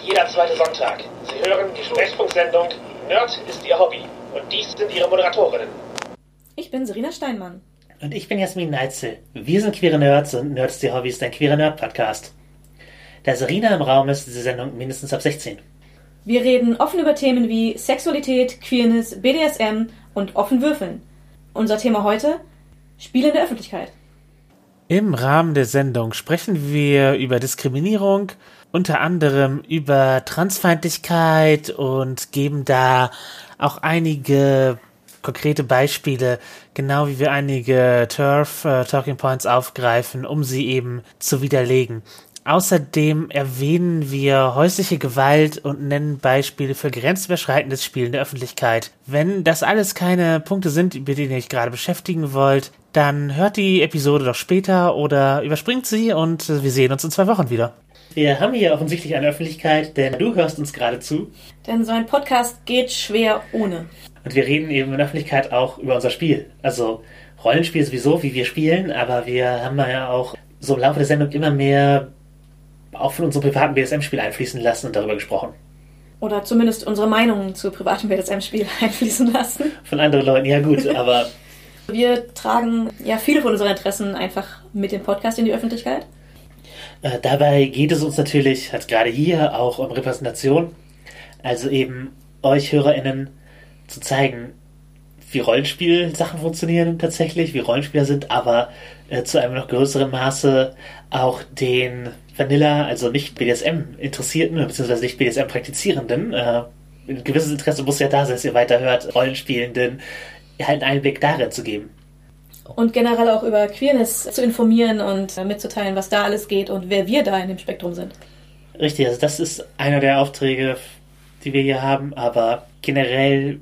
jeder zweite Sonntag. Sie hören die Sprechfunksendung Nerd ist Ihr Hobby. Und dies sind Ihre Moderatorinnen. Ich bin Serena Steinmann. Und ich bin Jasmin Neitzel. Wir sind queere Nerds und Nerd ist Ihr Hobby ist ein queerer Nerd-Podcast. Da Serena im Raum ist, diese Sendung mindestens ab 16. Wir reden offen über Themen wie Sexualität, Queerness, BDSM und offen würfeln. Unser Thema heute: Spiele in der Öffentlichkeit. Im Rahmen der Sendung sprechen wir über Diskriminierung, unter anderem über Transfeindlichkeit und geben da auch einige konkrete Beispiele, genau wie wir einige Talking Points aufgreifen, um sie eben zu widerlegen. Außerdem erwähnen wir häusliche Gewalt und nennen Beispiele für grenzüberschreitendes Spiel in der Öffentlichkeit. Wenn das alles keine Punkte sind, über die ihr euch gerade beschäftigen wollt, dann hört die Episode doch später oder überspringt sie und wir sehen uns in 2 Wochen wieder. Wir haben hier offensichtlich eine Öffentlichkeit, denn du hörst uns gerade zu. Denn so ein Podcast geht schwer ohne. Und wir reden eben in der Öffentlichkeit auch über unser Spiel. Also Rollenspiel sowieso, wie wir spielen, aber wir haben ja auch so im Laufe der Sendung immer mehr auch von unserem privaten BDSM-Spiel einfließen lassen und darüber gesprochen. Oder zumindest unsere Meinungen zu privatem BDSM-Spiel einfließen lassen. Von anderen Leuten, ja gut, aber... Wir tragen ja viele von unseren Interessen einfach mit dem Podcast in die Öffentlichkeit. Dabei geht es uns natürlich, halt gerade hier, auch um Repräsentation. Also eben euch HörerInnen zu zeigen, wie Rollenspielsachen funktionieren tatsächlich, wie Rollenspieler sind, aber zu einem noch größeren Maße auch den Vanilla, also nicht BDSM-Interessierten, beziehungsweise nicht BDSM-Praktizierenden, ein gewisses Interesse muss ja da sein, dass ihr weiter hört, Rollenspielenden, halt einen Einblick darin zu geben. Und generell auch über Queerness zu informieren und mitzuteilen, was da alles geht und wer wir da in dem Spektrum sind. Richtig, also das ist einer der Aufträge, die wir hier haben, aber generell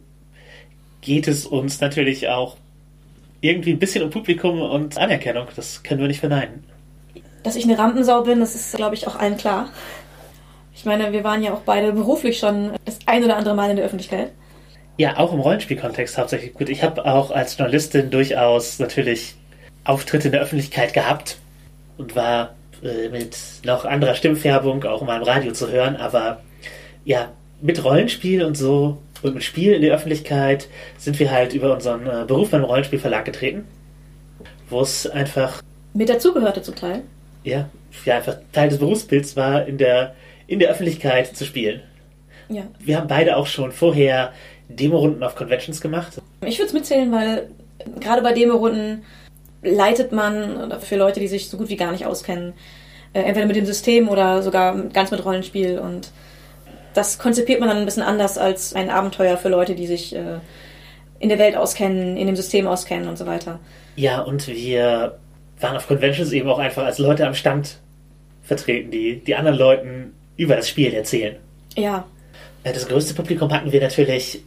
geht es uns natürlich auch irgendwie ein bisschen um Publikum und Anerkennung, das können wir nicht verneinen. Dass ich eine Rampensau bin, das ist, glaube ich, auch allen klar. Ich meine, wir waren ja auch beide beruflich schon das ein oder andere Mal in der Öffentlichkeit. Ja, auch im Rollenspielkontext hauptsächlich. Gut, ich habe auch als Journalistin durchaus natürlich Auftritte in der Öffentlichkeit gehabt und war mit noch anderer Stimmfärbung auch mal im Radio zu hören, aber ja, mit Rollenspiel und so und mit Spiel in der Öffentlichkeit sind wir halt über unseren Beruf beim Rollenspielverlag getreten, wo es einfach... Mit dazugehörte zum Teil. Ja, einfach Teil des Berufsbilds war, in der Öffentlichkeit zu spielen. Ja. Wir haben beide auch schon vorher Demo-Runden auf Conventions gemacht. Ich würde es mitzählen, weil gerade bei Demo-Runden leitet man, oder für Leute, die sich so gut wie gar nicht auskennen, entweder mit dem System oder sogar ganz mit Rollenspiel, und das konzipiert man dann ein bisschen anders als ein Abenteuer für Leute, die sich in der Welt auskennen, in dem System auskennen und so weiter. Ja, und wir waren auf Conventions eben auch einfach als Leute am Stand vertreten, die anderen Leuten über das Spiel erzählen. Ja. Das größte Publikum hatten wir natürlich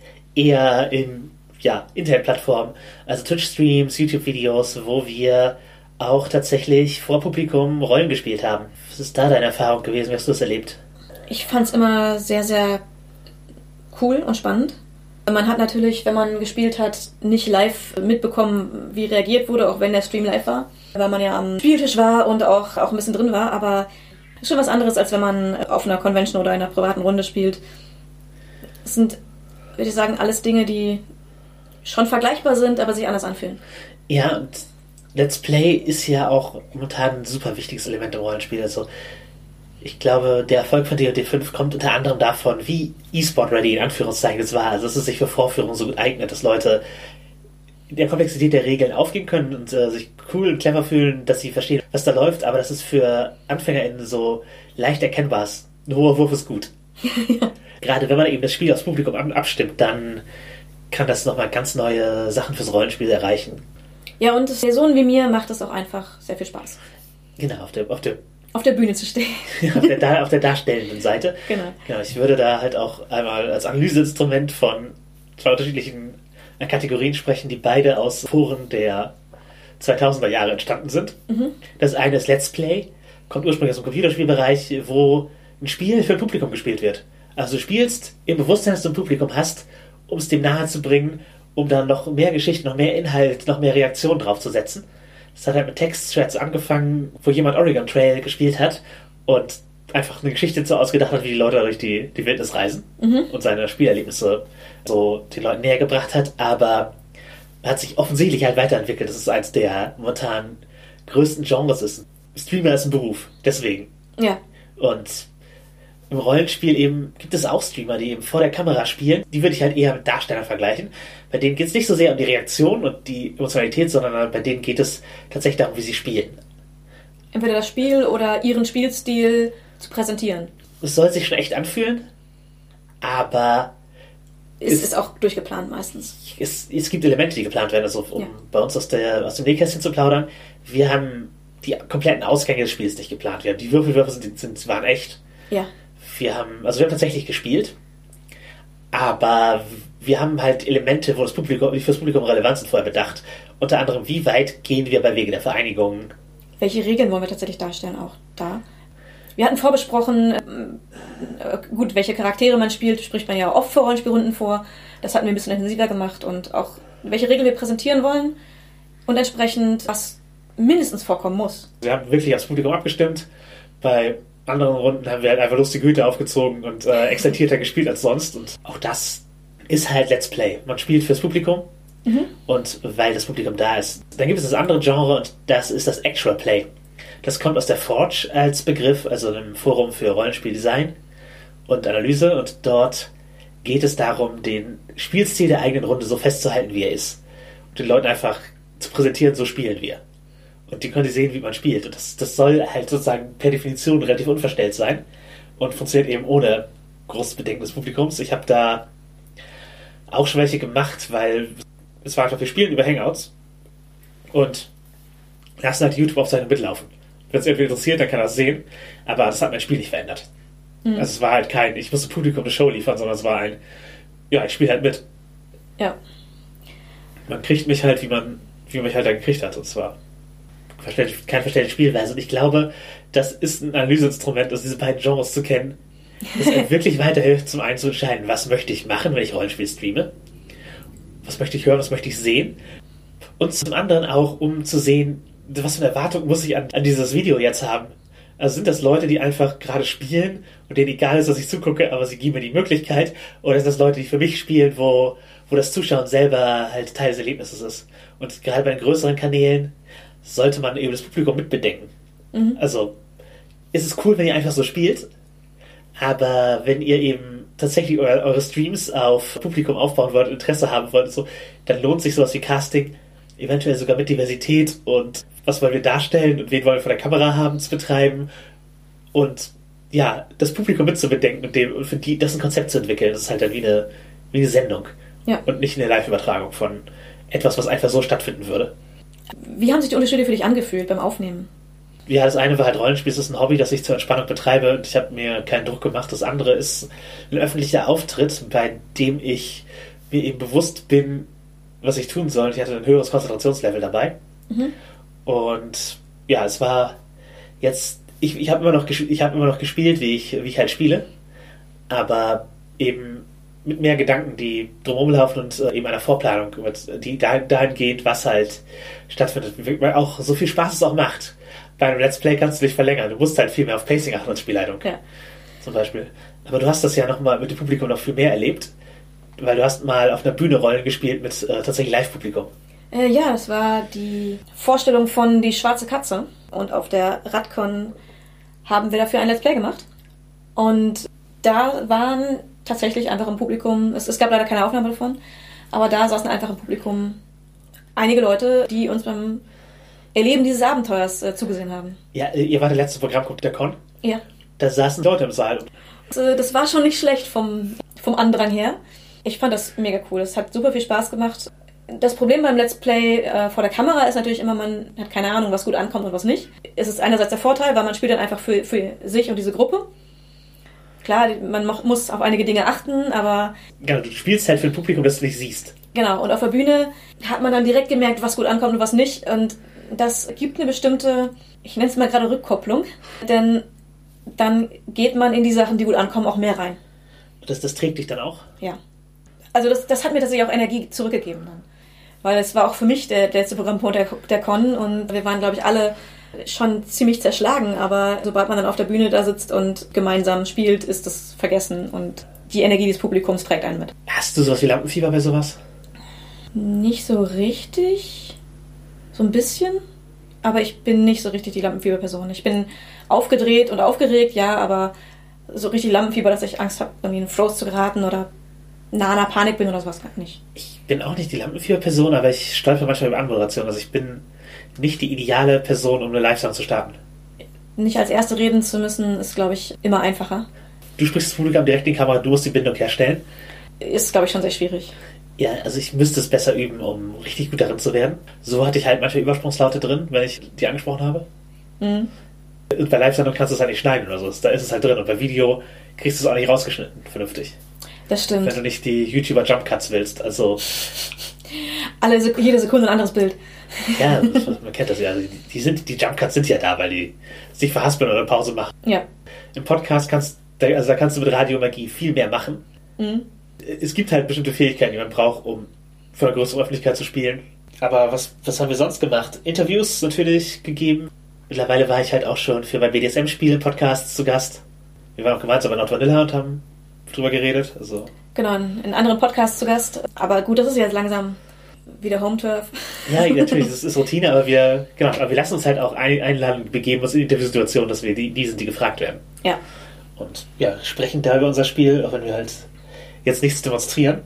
eher in Internetplattformen, also Twitch-Streams, YouTube-Videos, wo wir auch tatsächlich vor Publikum Rollen gespielt haben. Was ist da deine Erfahrung gewesen? Wie hast du es erlebt? Ich fand es immer sehr, sehr cool und spannend. Man hat natürlich, wenn man gespielt hat, nicht live mitbekommen, wie reagiert wurde, auch wenn der Stream live war, weil man ja am Spieltisch war und auch ein bisschen drin war, aber ist schon was anderes, als wenn man auf einer Convention oder in einer privaten Runde spielt. Es sind, würde ich sagen, alles Dinge, die schon vergleichbar sind, aber sich anders anfühlen. Ja, und Let's Play ist ja auch momentan ein super wichtiges Element im Rollenspiel. Also ich glaube, der Erfolg von D&D 5 kommt unter anderem davon, wie E-Sport-ready in Anführungszeichen es war. Also dass es sich für Vorführungen so gut eignet, dass Leute in der Komplexität der Regeln aufgehen können und sich cool und clever fühlen, dass sie verstehen, was da läuft, aber dass es für AnfängerInnen so leicht erkennbar ist. Ein hoher Wurf ist gut. Ja. Gerade wenn man eben das Spiel aufs Publikum abstimmt, dann kann das nochmal ganz neue Sachen fürs Rollenspiel erreichen. Ja, und Personen wie mir macht es auch einfach sehr viel Spaß. Genau, auf der Bühne zu stehen. auf der darstellenden Seite. Genau. Ich würde da halt auch einmal als Analyseinstrument von 2 unterschiedlichen Kategorien sprechen, die beide aus Foren der 2000er Jahre entstanden sind. Mhm. Das eine ist Let's Play, kommt ursprünglich aus dem Computerspielbereich, wo ein Spiel für ein Publikum gespielt wird. Also du spielst im Bewusstsein, dass du ein Publikum hast, um es dem nahe zu bringen, um dann noch mehr Geschichte, noch mehr Inhalt, noch mehr Reaktion draufzusetzen. Das hat halt mit Text-Threads angefangen, wo jemand Oregon Trail gespielt hat und einfach eine Geschichte so ausgedacht hat, wie die Leute durch die Wildnis reisen und seine Spielerlebnisse so den Leuten näher gebracht hat, aber hat sich offensichtlich halt weiterentwickelt. Das ist eins der momentan größten Genres ist. Streamer ist ein Beruf, deswegen. Ja. Und im Rollenspiel eben gibt es auch Streamer, die eben vor der Kamera spielen. Die würde ich halt eher mit Darstellern vergleichen. Bei denen geht es nicht so sehr um die Reaktion und die Emotionalität, sondern bei denen geht es tatsächlich darum, wie sie spielen. Entweder das Spiel oder ihren Spielstil zu präsentieren. Es soll sich schon echt anfühlen, aber Es ist auch durchgeplant meistens. es gibt Elemente, die geplant werden. Also um bei uns aus dem Nähkästchen zu plaudern, wir haben die kompletten Ausgänge des Spiels nicht geplant. Wir haben die Würfelwürfe waren echt. Ja. Wir haben tatsächlich gespielt, aber wir haben halt Elemente, die fürs Publikum relevant sind, vorher bedacht. Unter anderem, wie weit gehen wir bei Wege der Vereinigung? Welche Regeln wollen wir tatsächlich darstellen auch da? Wir hatten vorbesprochen, gut, welche Charaktere man spielt, spricht man ja oft für Rollenspielrunden vor. Das hatten wir ein bisschen intensiver gemacht und auch welche Regeln wir präsentieren wollen und entsprechend, was mindestens vorkommen muss. Wir haben wirklich aufs Publikum abgestimmt. Bei anderen Runden haben wir halt einfach lustige Hüte aufgezogen und exaltierter gespielt als sonst. Und auch das ist halt Let's Play. Man spielt fürs Publikum und weil das Publikum da ist. Dann gibt es das andere Genre und das ist das Actual Play. Das kommt aus der Forge als Begriff, also einem Forum für Rollenspieldesign und Analyse. Und dort geht es darum, den Spielstil der eigenen Runde so festzuhalten, wie er ist. Und den Leuten einfach zu präsentieren, so spielen wir. Und die können sehen, wie man spielt. Und das soll halt sozusagen per Definition relativ unverstellt sein und funktioniert eben ohne großes Bedenken des Publikums. Ich habe da auch schon welche gemacht, weil es war einfach, wir spielen über Hangouts und lassen halt die YouTube-Aufzeichnung mitlaufen. Wenn es irgendwie interessiert, dann kann er es sehen, aber das hat mein Spiel nicht verändert. Also es war halt ich musste Publikum eine Show liefern, sondern es war ich spiele halt mit. Ja. Man kriegt mich halt, wie man mich halt da gekriegt hat, und zwar keine verstellte Spielweise. Und ich glaube, das ist ein Analyseinstrument, diese beiden Genres zu kennen, das einem wirklich weiterhilft, zum einen zu entscheiden, was möchte ich machen, wenn ich Rollenspiel streame, was möchte ich hören, was möchte ich sehen, und zum anderen auch, um zu sehen, was für eine Erwartung muss ich an dieses Video jetzt haben. Also sind das Leute, die einfach gerade spielen und denen egal ist, dass ich zugucke, aber sie geben mir die Möglichkeit, oder sind das Leute, die für mich spielen, wo das Zuschauen selber halt Teil des Erlebnisses ist. Und gerade bei den größeren Kanälen sollte man eben das Publikum mitbedenken. Also ist es cool, wenn ihr einfach so spielt, aber wenn ihr eben tatsächlich eure Streams auf Publikum aufbauen wollt, Interesse haben wollt, so, dann lohnt sich sowas wie Casting, eventuell sogar mit Diversität und was wollen wir darstellen und wen wollen wir vor der Kamera haben, zu betreiben und ja, das Publikum mitzubedenken und für die das ein Konzept zu entwickeln. Das ist halt dann wie eine Sendung und nicht eine Live-Übertragung von etwas, was einfach so stattfinden würde. Wie haben sich die Unterschiede für dich angefühlt beim Aufnehmen? Ja, das eine war halt Rollenspiel, das ist ein Hobby, das ich zur Entspannung betreibe und ich habe mir keinen Druck gemacht. Das andere ist ein öffentlicher Auftritt, bei dem ich mir eben bewusst bin, was ich tun soll. Ich hatte ein höheres Konzentrationslevel dabei. Und ja, es war jetzt, ich habe immer noch gespielt, wie ich halt spiele, aber eben mit mehr Gedanken, die drumherum laufen und eben einer Vorplanung, die dahingehend, was halt stattfindet. Weil auch so viel Spaß es auch macht. Bei einem Let's Play kannst du dich verlängern. Du musst halt viel mehr auf Pacing achten als Spielleitung. Ja. Zum Beispiel. Aber du hast das ja nochmal mit dem Publikum noch viel mehr erlebt, weil du hast mal auf einer Bühne Rollen gespielt mit tatsächlich Live-Publikum. Ja, das war die Vorstellung von Die Schwarze Katze. Und auf der Radcon haben wir dafür ein Let's Play gemacht. Und da waren tatsächlich einfach im Publikum, es gab leider keine Aufnahme davon, aber da saßen einfach im Publikum einige Leute, die uns beim Erleben dieses Abenteuers zugesehen haben. Ja, ihr wart der letzte Programmpunkt der Con? Ja. Da saßen Leute im Saal. Das war schon nicht schlecht vom Andrang her. Ich fand das mega cool. Es hat super viel Spaß gemacht. Das Problem beim Let's Play vor der Kamera ist natürlich immer, man hat keine Ahnung, was gut ankommt und was nicht. Es ist einerseits der Vorteil, weil man spielt dann einfach für sich und diese Gruppe. Klar, man muss auf einige Dinge achten, aber... Genau, du spielst halt für ein Publikum, das du nicht siehst. Genau, und auf der Bühne hat man dann direkt gemerkt, was gut ankommt und was nicht. Und das gibt eine bestimmte, ich nenne es mal gerade Rückkopplung, denn dann geht man in die Sachen, die gut ankommen, auch mehr rein. Das trägt dich dann auch? Ja. Also das hat mir tatsächlich auch Energie zurückgegeben dann. Weil es war auch für mich der letzte Programmpunkt der Con und wir waren, glaube ich, alle schon ziemlich zerschlagen, aber sobald man dann auf der Bühne da sitzt und gemeinsam spielt, ist das vergessen und die Energie des Publikums trägt einen mit. Hast du sowas wie Lampenfieber bei sowas? Nicht so richtig. So ein bisschen. Aber ich bin nicht so richtig die Lampenfieber-Person. Ich bin aufgedreht und aufgeregt, ja, aber so richtig Lampenfieber, dass ich Angst habe, irgendwie in Froze zu geraten oder nah an einer Panik bin oder sowas, gar nicht. Ich bin auch nicht die Lampenfieber-Person, aber ich stolper manchmal über Anmoderation. Also ich bin nicht die ideale Person, um eine Live-Sound zu starten. Nicht als Erste reden zu müssen, ist, glaube ich, immer einfacher. Du sprichst das Publikum direkt in die Kamera, du musst die Bindung herstellen. Ist, glaube ich, schon sehr schwierig. Ja, also ich müsste es besser üben, um richtig gut darin zu werden. So hatte ich halt manchmal Übersprungslaute drin, wenn ich die angesprochen habe. Mhm. Und bei Live-Sendung kannst du es halt nicht schneiden oder so. Da ist es halt drin. Und bei Video kriegst du es auch nicht rausgeschnitten, vernünftig. Das stimmt. Wenn du nicht die YouTuber-Jump-Cuts willst, also... Jede Sekunde ein anderes Bild. Ja, man kennt das ja. Die Jump-Cuts sind ja da, weil die sich verhaspeln oder Pause machen. Ja. Im Podcast kannst du mit Radiomagie viel mehr machen. Mhm. Es gibt halt bestimmte Fähigkeiten, die man braucht, um vor einer größeren Öffentlichkeit zu spielen. Aber was haben wir sonst gemacht? Interviews natürlich gegeben. Mittlerweile war ich halt auch schon für mein BDSM-Spiel-Podcasts zu Gast. Wir waren auch gemeinsam bei Not Vanilla und haben drüber geredet. Also. Genau, in anderen Podcasts zu Gast. Aber gut, das ist jetzt langsam wieder Home-Turf. Ja, natürlich, das ist Routine, aber wir lassen uns halt auch einladen, begeben uns in Interviewsituationen, dass wir die sind, die gefragt werden. Ja. Und ja, sprechen da über unser Spiel, auch wenn wir halt jetzt nichts demonstrieren.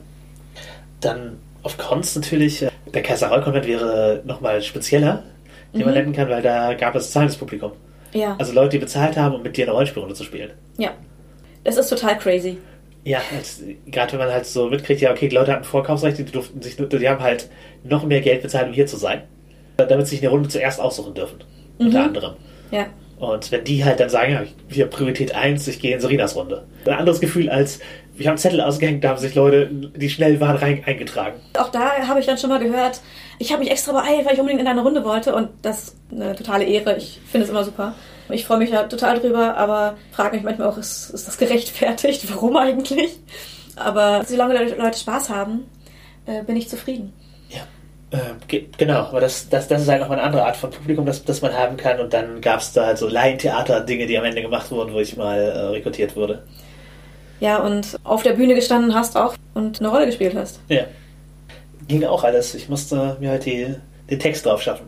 Dann auf Cons natürlich, der Kaiserau-Konvent wäre nochmal spezieller, den man nennen kann, weil da gab es zahlendes Publikum. Ja. Also Leute, die bezahlt haben, um mit dir eine Rollenspielrunde zu spielen. Ja. Das ist total crazy. Ja, gerade wenn man halt so mitkriegt, ja okay, die Leute hatten Vorkaufsrechte, die haben halt noch mehr Geld bezahlt, um hier zu sein, damit sie sich eine Runde zuerst aussuchen dürfen, unter anderem. Ja. Und wenn die halt dann sagen, ja, hier Priorität 1, ich gehe in Serinas Runde. Ein anderes Gefühl als, wir haben Zettel ausgehängt, da haben sich Leute, die schnell waren, eingetragen. Auch da habe ich dann schon mal gehört, ich habe mich extra beeilt, weil ich unbedingt in eine Runde wollte und das ist eine totale Ehre, ich finde es immer super. Ich freue mich da total drüber, aber frage mich manchmal auch, ist das gerechtfertigt? Warum eigentlich? Aber solange Leute Spaß haben, bin ich zufrieden. Ja, genau. Aber das ist halt nochmal eine andere Art von Publikum, das man haben kann. Und dann gab es da halt so Laientheater-Dinge, die am Ende gemacht wurden, wo ich mal rekrutiert wurde. Ja, und auf der Bühne gestanden hast auch und eine Rolle gespielt hast. Ja. Ging auch alles. Ich musste mir halt den Text drauf schaffen.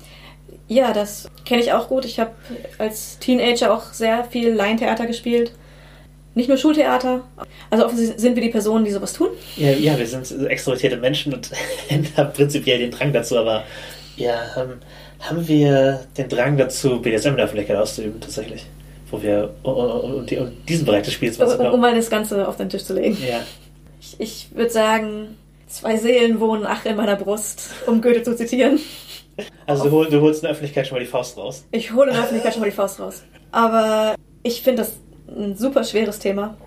Ja, das kenne ich auch gut. Ich habe als Teenager auch sehr viel Laientheater gespielt. Nicht nur Schultheater. Also offensichtlich sind wir die Personen, die sowas tun. Ja, wir sind extrovertierte Menschen und haben prinzipiell den Drang dazu, aber ja, haben wir den Drang dazu, BDSM in der Öffentlichkeit auszuüben, tatsächlich. Wo wir um diesen Bereich des Spiels um mal das Ganze auf den Tisch zu legen. Ja. Ich würde sagen, 2 Seelen wohnen, ach in meiner Brust, um Goethe zu zitieren. Also du holst in der Öffentlichkeit schon mal die Faust raus. Ich hole in der Öffentlichkeit schon mal die Faust raus. Aber ich finde das ein super schweres Thema.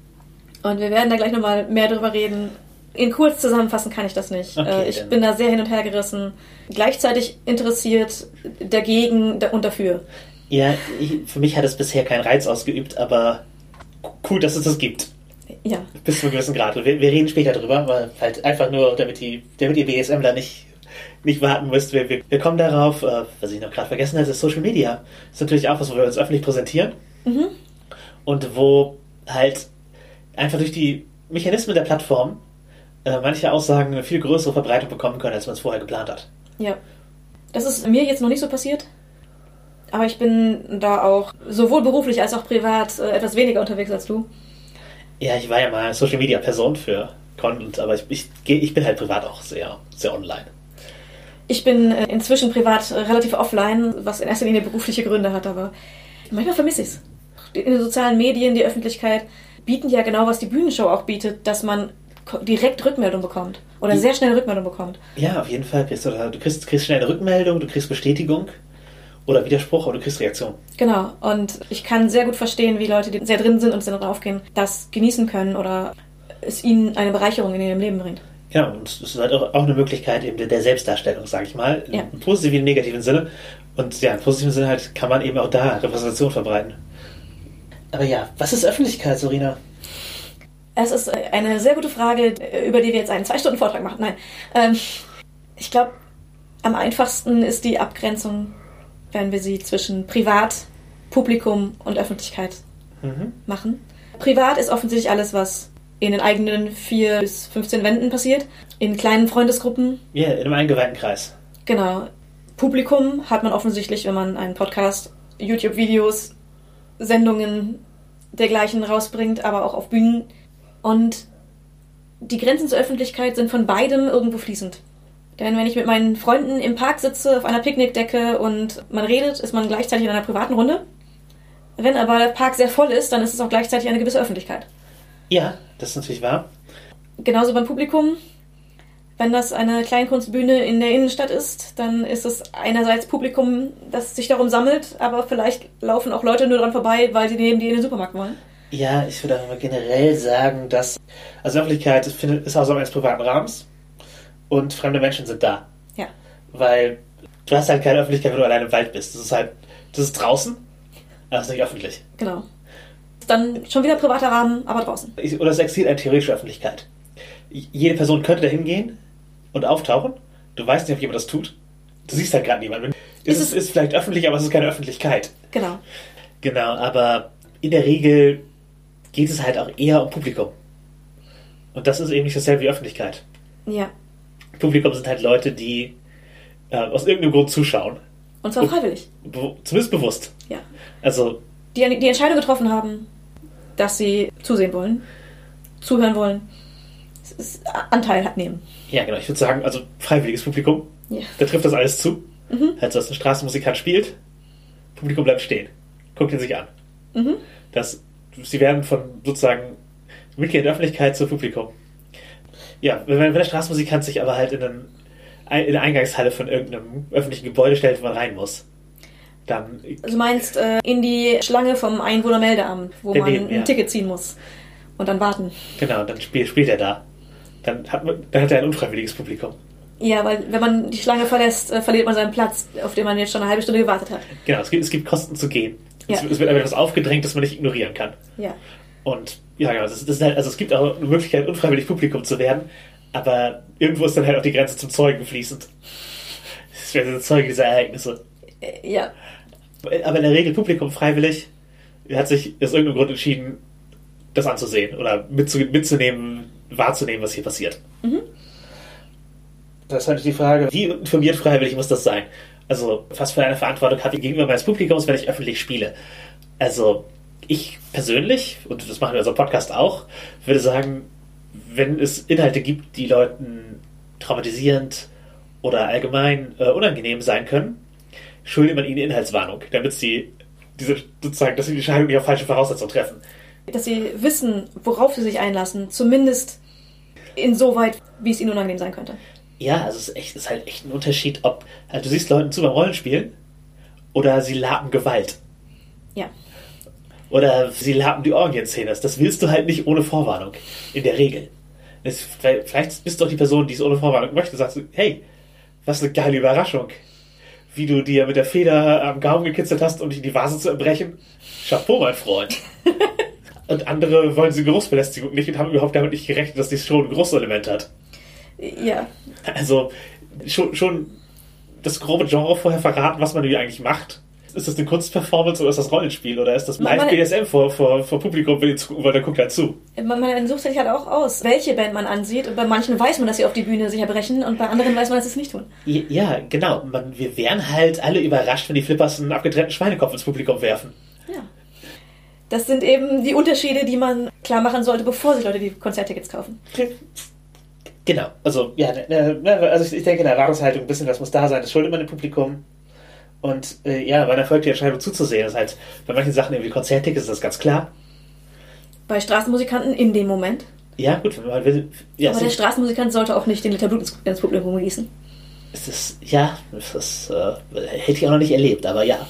Und wir werden da gleich nochmal mehr drüber reden. In kurz zusammenfassen kann ich das nicht. Okay, ich bin da sehr hin und her gerissen. Gleichzeitig interessiert, dagegen und dafür. Ja, für mich hat es bisher keinen Reiz ausgeübt, aber cool, dass es das gibt. Ja. Bis zu einem gewissen Grad. Wir reden später drüber, aber halt einfach nur, damit ihr BDSMler nicht warten müsst. Wir kommen darauf, was ich noch gerade vergessen hatte, ist Social Media. Das ist natürlich auch was, wo wir uns öffentlich präsentieren. Mhm. Und wo halt einfach durch die Mechanismen der Plattform manche Aussagen eine viel größere Verbreitung bekommen können, als man es vorher geplant hat. Ja. Das ist mir jetzt noch nicht so passiert. Aber ich bin da auch sowohl beruflich als auch privat etwas weniger unterwegs als du. Ja, ich war ja mal Social Media Person für Content, aber ich bin halt privat auch sehr, sehr online. Ich bin inzwischen privat relativ offline, was in erster Linie berufliche Gründe hat, aber manchmal vermisse ich es. In den sozialen Medien, die Öffentlichkeit bieten ja genau, was die Bühnenshow auch bietet, dass man direkt Rückmeldung bekommt oder sehr schnell Rückmeldung bekommt. Ja, auf jeden Fall. Du kriegst schnell eine Rückmeldung, du kriegst Bestätigung oder Widerspruch, aber du kriegst Reaktion. Genau, und ich kann sehr gut verstehen, wie Leute, die sehr drin sind und sehr darauf gehen, das genießen können oder es ihnen eine Bereicherung in ihrem Leben bringt. Ja, und es ist halt auch eine Möglichkeit eben der Selbstdarstellung, sage ich mal, im positiven wie im negativen Sinne. Und ja, im positiven Sinne halt kann man eben auch da Repräsentation verbreiten. Aber ja, was ist Öffentlichkeit, Sorina? Es ist eine sehr gute Frage, über die wir jetzt einen 2-Stunden-Vortrag machen. Nein, ich glaube, am einfachsten ist die Abgrenzung werden wir sie zwischen Privat, Publikum und Öffentlichkeit machen. Privat ist offensichtlich alles, was in den eigenen 4 bis 15 Wänden passiert, in kleinen Freundesgruppen. Ja, in einem eingeweihten Kreis. Genau. Publikum hat man offensichtlich, wenn man einen Podcast, YouTube-Videos, Sendungen dergleichen rausbringt, aber auch auf Bühnen. Und die Grenzen zur Öffentlichkeit sind von beidem irgendwo fließend. Denn wenn ich mit meinen Freunden im Park sitze, auf einer Picknickdecke und man redet, ist man gleichzeitig in einer privaten Runde. Wenn aber der Park sehr voll ist, dann ist es auch gleichzeitig eine gewisse Öffentlichkeit. Ja, das ist natürlich wahr. Genauso beim Publikum. Wenn das eine Kleinkunstbühne in der Innenstadt ist, dann ist es einerseits Publikum, das sich darum sammelt, aber vielleicht laufen auch Leute nur dran vorbei, weil sie neben die in den Supermarkt wollen. Ja, ich würde aber generell sagen, dass also Öffentlichkeit ist außerhalb eines privaten Rahmens und fremde Menschen sind da. Ja. Weil du hast halt keine Öffentlichkeit, wenn du allein im Wald bist. Das ist draußen, aber es ist nicht öffentlich. Genau. Dann schon wieder privater Rahmen, aber draußen. Oder es existiert eine theoretische Öffentlichkeit. Jede Person könnte da hingehen und auftauchen. Du weißt nicht, ob jemand das tut. Du siehst halt gerade niemanden. Es ist vielleicht öffentlich, aber es ist keine Öffentlichkeit. Genau. Genau, aber in der Regel geht es halt auch eher um Publikum. Und das ist eben nicht dasselbe wie Öffentlichkeit. Ja. Publikum sind halt Leute, die aus irgendeinem Grund zuschauen. Und zwar freiwillig. Zumindest bewusst. Ja. Also Die Entscheidung getroffen haben, dass sie zusehen wollen, zuhören wollen, Anteil nehmen. ja, genau. Ich würde sagen, also freiwilliges Publikum. Ja. Da trifft das alles zu. Also, dass ein Straßenmusikant spielt, Publikum bleibt stehen. Guckt ihn sich an. Sie werden von sozusagen Mitglied der Öffentlichkeit zu Publikum. Ja, wenn der Straßenmusikant sich aber halt in eine Eingangshalle von irgendeinem öffentlichen Gebäude stellt, wo man rein muss, dann... Du meinst in die Schlange vom Einwohnermeldeamt, wo man Daneben, ein Ticket ziehen muss und dann warten. Genau, dann spielt er da. Dann hat er ein unfreiwilliges Publikum. Ja, weil wenn man die Schlange verlässt, verliert man seinen Platz, auf den man jetzt schon eine halbe Stunde gewartet hat. Genau, es gibt Kosten zu gehen. Ja. Es wird aber etwas aufgedrängt, das man nicht ignorieren kann. Ja. Und ja, genau, das ist halt, also es gibt auch eine Möglichkeit, unfreiwillig Publikum zu werden, aber irgendwo ist dann halt auch die Grenze zum Zeugen fließend. Das wäre der Zeuge dieser Ereignisse. Ja. Aber in der Regel Publikum freiwillig hat sich aus irgendeinem Grund entschieden, das anzusehen oder mitzunehmen, wahrzunehmen, was hier passiert. Das ist halt die Frage, wie informiert freiwillig muss das sein? Also, was für eine Verantwortung habe ich gegenüber meines Publikums, wenn ich öffentlich spiele? Also, ich persönlich, und das machen wir in unserem Podcast auch, würde sagen, wenn es Inhalte gibt, die Leuten traumatisierend oder allgemein unangenehm sein können, schuldet man ihnen Inhaltswarnung, damit sie dass sie die Entscheidung nicht auf falsche Voraussetzungen treffen. Dass sie wissen, worauf sie sich einlassen, zumindest insoweit, wie es ihnen unangenehm sein könnte. Ja, also es ist halt echt ein Unterschied, ob halt, du siehst Leuten zu beim Rollenspielen oder sie lapen Gewalt. Ja. Oder sie lapen die Orgienszene. Das willst du halt nicht ohne Vorwarnung. In der Regel. Vielleicht bist du auch die Person, die es ohne Vorwarnung möchte. Sagst du, hey, was eine geile Überraschung. Wie du dir mit der Feder am Gaumen gekitzelt hast, um dich in die Vase zu erbrechen. Chapeau, mein Freund. Und andere wollen sie Geruchsbelästigung nicht und haben überhaupt damit nicht gerechnet, dass dies schon ein Geruchselement hat. Ja. Also schon das grobe Genre vorher verraten, was man hier eigentlich macht. Ist das eine Kunstperformance oder ist das Rollenspiel? Oder ist das Live-BDSM vor Publikum, weil der guckt halt zu? Man sucht sich halt auch aus, welche Band man ansieht. Und bei manchen weiß man, dass sie auf die Bühne sich erbrechen und bei anderen weiß man, dass sie es nicht tun. Ja, genau. Wir wären halt alle überrascht, wenn die Flippers einen abgetrennten Schweinekopf ins Publikum werfen. Ja. Das sind eben die Unterschiede, die man klar machen sollte, bevor sich Leute die Konzerttickets kaufen. Genau. Also, ja, also ich denke, in der Erwartungshaltung ein bisschen, das muss da sein, das schuldet man dem Publikum. Und wann erfolgt die Entscheidung zuzusehen? Das ist halt bei manchen Sachen, wie Konzerttickets, ist das ganz klar. Bei Straßenmusikanten in dem Moment. Ja, gut, wenn man will. Ja, aber der Straßenmusikant sollte auch nicht den Liter Blut ins Publikum gießen. Das hätte ich auch noch nicht erlebt, aber ja.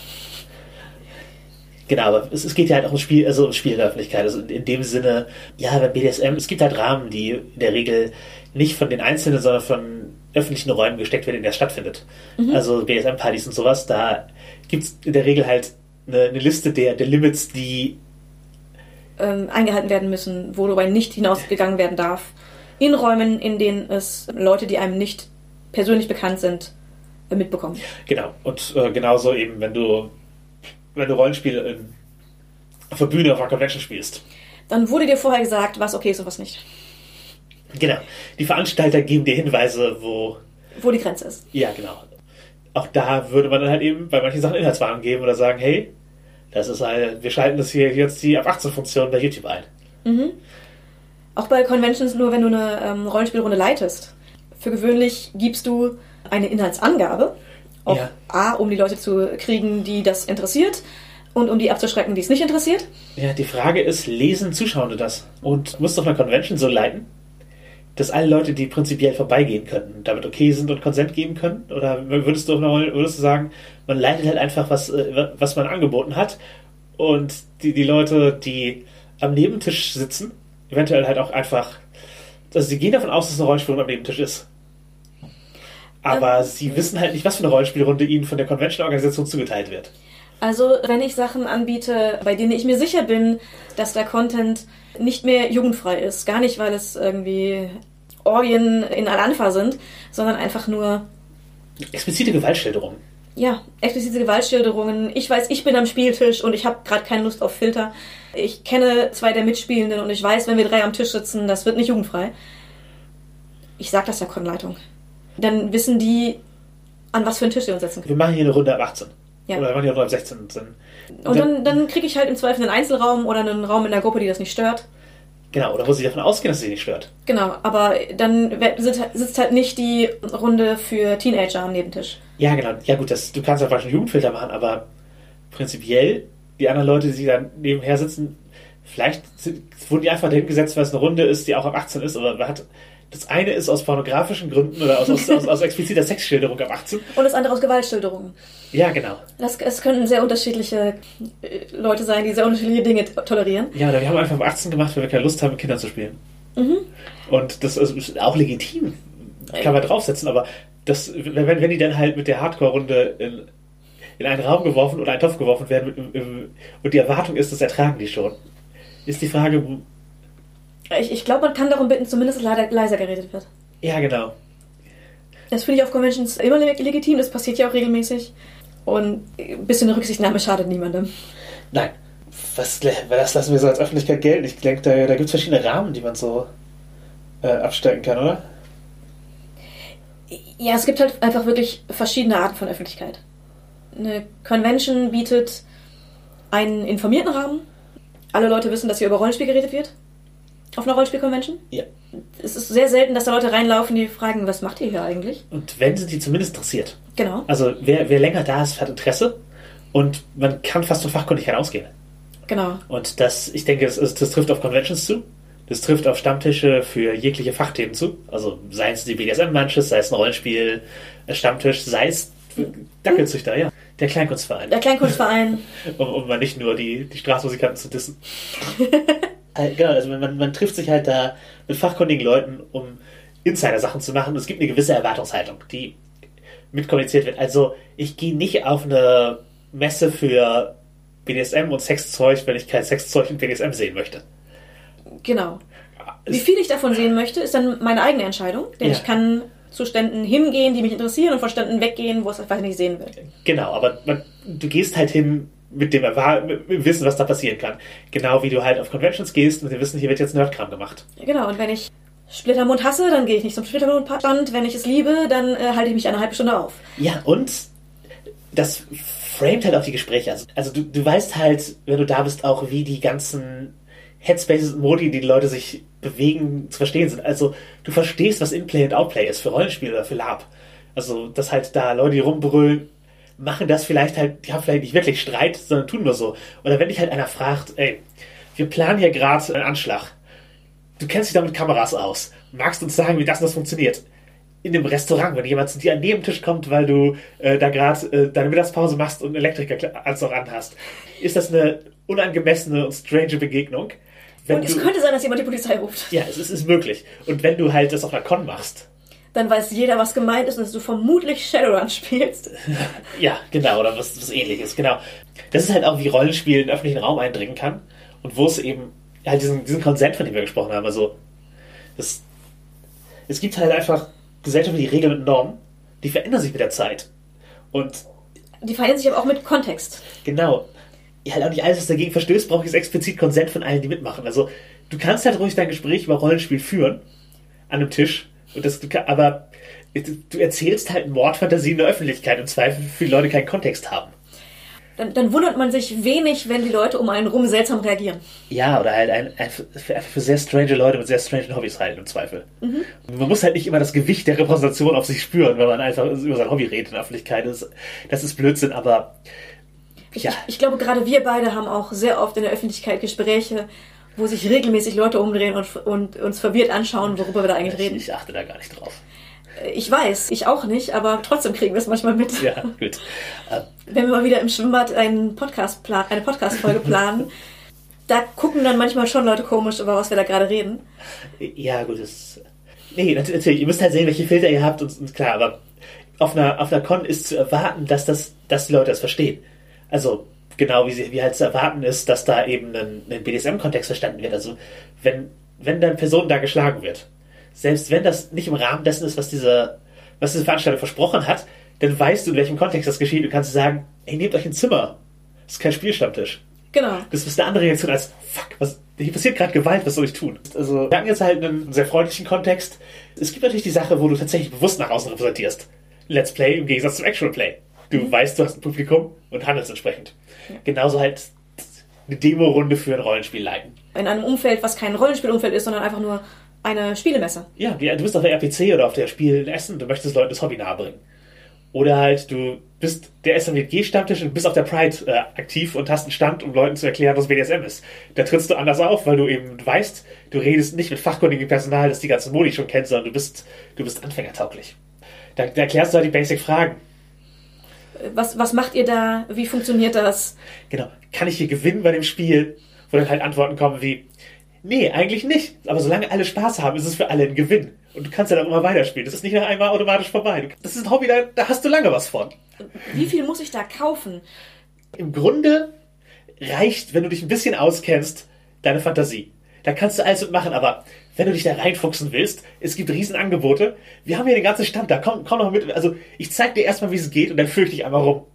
Genau, aber es geht ja halt auch um Spiel in der Öffentlichkeit. Also in dem Sinne, ja, bei BDSM, es gibt halt Rahmen, die in der Regel nicht von den Einzelnen, sondern von öffentlichen Räumen gesteckt werden, in der stattfindet. Also BDSM-Partys und sowas, da gibt es in der Regel halt eine Liste der Limits, die eingehalten werden müssen, worüber nicht hinausgegangen werden darf. In Räumen, in denen es Leute, die einem nicht persönlich bekannt sind, mitbekommen. Genau. Und genauso eben, wenn du Rollenspiele auf der Bühne, auf einer Convention spielst. Dann wurde dir vorher gesagt, was okay ist und was nicht. Genau. Die Veranstalter geben dir Hinweise, wo die Grenze ist. Ja, genau. Auch da würde man dann halt eben bei manchen Sachen Inhaltswarnung geben oder sagen, hey, das ist halt, wir schalten das hier jetzt die ab 18 Funktion bei YouTube ein. Mhm. Auch bei Conventions nur, wenn du eine Rollenspielrunde leitest. Für gewöhnlich gibst du eine Inhaltsangabe. Auch A, um die Leute zu kriegen, die das interessiert, und um die abzuschrecken, die es nicht interessiert. Ja, die Frage ist, lesen Zuschauende das? Und musst du auf einer Convention so leiten, dass alle Leute, die prinzipiell vorbeigehen könnten, damit okay sind und Konsent geben können? Oder würdest du sagen, man leitet halt einfach, was man angeboten hat, und die Leute, die am Nebentisch sitzen, eventuell halt auch einfach, also sie gehen davon aus, dass eine Rollenspielrunde am Nebentisch ist. Aber sie wissen halt nicht, was für eine Rollenspielrunde ihnen von der Convention-Organisation zugeteilt wird. Also, wenn ich Sachen anbiete, bei denen ich mir sicher bin, dass der Content nicht mehr jugendfrei ist, gar nicht, weil es irgendwie Orgien in Al-Anfa sind, sondern einfach nur... Explizite Gewaltschilderungen. Ja, explizite Gewaltschilderungen. Ich weiß, ich bin am Spieltisch und ich habe gerade keine Lust auf Filter. Ich kenne 2 der Mitspielenden und ich weiß, wenn wir 3 am Tisch sitzen, das wird nicht jugendfrei. Ich sag das der Con-Leitung. Dann wissen die, an was für einen Tisch sie uns setzen können. Wir machen hier eine Runde ab 18. Ja. Oder wir machen hier eine Runde ab 16. Und dann kriege ich halt im Zweifel einen Einzelraum oder einen Raum in der Gruppe, die das nicht stört. Genau, oder wo sie davon ausgehen, dass sie nicht stört. Genau, aber dann sitzt halt nicht die Runde für Teenager am Nebentisch. Ja, genau. Ja gut, du kannst ja vielleicht einen Jugendfilter machen, aber prinzipiell, die anderen Leute, die da nebenher sitzen, vielleicht wurden die einfach dahin gesetzt, weil es eine Runde ist, die auch ab 18 ist, aber das eine ist aus pornografischen Gründen oder aus expliziter Sexschilderung ab 18. Und das andere aus Gewaltschilderungen. Ja, genau. Es können sehr unterschiedliche Leute sein, die sehr unterschiedliche Dinge tolerieren. Ja, oder wir haben einfach ab 18 gemacht, weil wir keine Lust haben, mit Kindern zu spielen. Mhm. Und das ist auch legitim. Kann man draufsetzen, aber wenn die dann halt mit der Hardcore-Runde in einen Raum geworfen oder einen Topf geworfen werden und die Erwartung ist, das ertragen die schon, ist die Frage... Ich glaube, man kann darum bitten, zumindest leiser geredet wird. Ja, genau. Das finde ich auf Conventions immer legitim, das passiert ja auch regelmäßig. Und ein bisschen Rücksichtnahme schadet niemandem. Nein. Das lassen wir so als Öffentlichkeit gelten. Ich denke, da gibt es verschiedene Rahmen, die man so abstecken kann, oder? Ja, es gibt halt einfach wirklich verschiedene Arten von Öffentlichkeit. Eine Convention bietet einen informierten Rahmen. Alle Leute wissen, dass hier über Rollenspiel geredet wird. Auf einer Rollenspiel-Convention? Ja. Es ist sehr selten, dass da Leute reinlaufen, die fragen, was macht ihr hier eigentlich? Und wenn, sind die zumindest interessiert. Genau. Also wer länger da ist, hat Interesse und man kann fast von Fachkundigkeit ausgehen. Genau. Und ich denke, das trifft auf Conventions zu. Das trifft auf Stammtische für jegliche Fachthemen zu. Also sei es die BDSM-Manches, sei es ein Rollenspiel-Stammtisch, sei es Dackelzüchter, ja. Der Kleinkunstverein. Der Kleinkunstverein. um mal nicht nur die Straßenmusikanten zu dissen. Genau, also man trifft sich halt da mit fachkundigen Leuten, um Insider-Sachen zu machen. Und es gibt eine gewisse Erwartungshaltung, die mitkommuniziert wird. Also ich gehe nicht auf eine Messe für BDSM und Sexzeug, wenn ich kein Sexzeug und BDSM sehen möchte. Genau. Wie viel ich davon sehen möchte, ist dann meine eigene Entscheidung. Denn ich kann zu Ständen hingehen, die mich interessieren, und von Ständen weggehen, wo es einfach nicht sehen will. Genau, aber du gehst halt hin mit dem Wissen, was da passieren kann. Genau wie du halt auf Conventions gehst mit dem Wissen, hier wird jetzt Nerdkram gemacht. Genau, und wenn ich Splittermond hasse, dann gehe ich nicht zum Splittermond-Stand. Wenn ich es liebe, dann halte ich mich eine halbe Stunde auf. Ja, und das framet halt auch die Gespräche. Also du weißt halt, wenn du da bist, auch wie die ganzen Headspaces und Modi, die Leute sich bewegen, zu verstehen sind. Also du verstehst, was Inplay und Outplay ist für Rollenspiel oder für LARP. Also, dass halt da Leute, die rumbrüllen, machen das vielleicht halt, die haben vielleicht nicht wirklich Streit, sondern tun nur so. Oder wenn dich halt einer fragt, ey, wir planen hier gerade einen Anschlag. Du kennst dich da mit Kameras aus. Magst du uns sagen, wie das und das funktioniert? In dem Restaurant, wenn jemand zu dir an den Nebentisch kommt, weil du da gerade deine Mittagspause machst und einen Elektriker-Anzug anhast. Ist das eine unangemessene und strange Begegnung? Und es könnte sein, dass jemand die Polizei ruft. Ja, es ist möglich. Und wenn du halt das auf einer Con machst, dann weiß jeder, was gemeint ist und dass du vermutlich Shadowrun spielst. Ja, genau, oder was Ähnliches, genau. Das ist halt auch, wie Rollenspiel in den öffentlichen Raum eindringen kann und wo es eben halt diesen Konsent, von dem wir gesprochen haben, also es gibt halt einfach gesellschaftliche Regeln und Normen, die verändern sich mit der Zeit. Und die verhalten sich aber auch mit Kontext. genau. Ja, halt auch nicht alles, was dagegen verstößt, braucht jetzt explizit Konsent von allen, die mitmachen. Also, du kannst halt ruhig dein Gespräch über Rollenspiel führen, an einem Tisch, aber du erzählst halt Mordfantasien in der Öffentlichkeit, im Zweifel für die Leute keinen Kontext haben. Dann wundert man sich wenig, wenn die Leute um einen rum seltsam reagieren. Ja, oder halt für sehr strange Leute mit sehr strangen Hobbys halten, im Zweifel. Man muss halt nicht immer das Gewicht der Repräsentation auf sich spüren, wenn man einfach über sein Hobby redet in der Öffentlichkeit. Das ist Blödsinn, aber ja. Ich glaube, gerade wir beide haben auch sehr oft in der Öffentlichkeit Gespräche, wo sich regelmäßig Leute umdrehen und uns verwirrt anschauen, worüber wir da eigentlich reden. Ich achte da gar nicht drauf. Ich weiß, ich auch nicht, aber trotzdem kriegen wir es manchmal mit. Ja, gut. Wenn wir mal wieder im Schwimmbad eine Podcast-Folge planen, da gucken dann manchmal schon Leute komisch, über was wir da gerade reden. Ja, gut. Nee, natürlich. Ihr müsst halt sehen, welche Filter ihr habt und klar, aber auf einer Con ist zu erwarten, dass die Leute das verstehen. Also, genau wie halt zu erwarten ist, dass da eben ein BDSM-Kontext verstanden wird. Also, wenn dann Person da geschlagen wird, selbst wenn das nicht im Rahmen dessen ist, was diese Veranstaltung versprochen hat, dann weißt du, in welchem Kontext das geschieht und kannst sagen, hey, nehmt euch ein Zimmer. Das ist kein Spielstammtisch. Genau. Das ist eine andere Reaktion als, fuck, hier passiert gerade Gewalt, was soll ich tun? Also, wir hatten jetzt halt einen sehr freundlichen Kontext. Es gibt natürlich die Sache, wo du tatsächlich bewusst nach außen repräsentierst. Let's Play im Gegensatz zum Actual Play. Du weißt, du hast ein Publikum und handelst entsprechend. Ja. Genauso halt eine Demo-Runde für ein Rollenspiel leiten. In einem Umfeld, was kein Rollenspielumfeld ist, sondern einfach nur eine Spielemesse. Ja, du bist auf der RPC oder auf der Spiel in Essen und du möchtest Leuten das Hobby nahebringen. Oder halt, du bist der SMG-Stammtisch und bist auf der Pride aktiv und hast einen Stand, um Leuten zu erklären, was BDSM ist. Da trittst du anders auf, weil du eben weißt, du redest nicht mit fachkundigem Personal, das die ganzen Modi schon kennt, sondern du bist anfängertauglich. Da erklärst du halt die Basic-Fragen. Was macht ihr da? Wie funktioniert das? Genau. Kann ich hier gewinnen bei dem Spiel? Wo dann halt Antworten kommen wie, nee, eigentlich nicht. Aber solange alle Spaß haben, ist es für alle ein Gewinn. Und du kannst ja dann immer weiterspielen. Das ist nicht nach einmal automatisch vorbei. Das ist ein Hobby, da hast du lange was von. Wie viel muss ich da kaufen? Im Grunde reicht, wenn du dich ein bisschen auskennst, deine Fantasie. Da kannst du alles mitmachen, aber wenn du dich da reinfuchsen willst, es gibt Riesenangebote. Wir haben hier den ganzen Stand da. Komm noch mit. Also, ich zeig dir erstmal, wie es geht und dann führe ich dich einmal rum.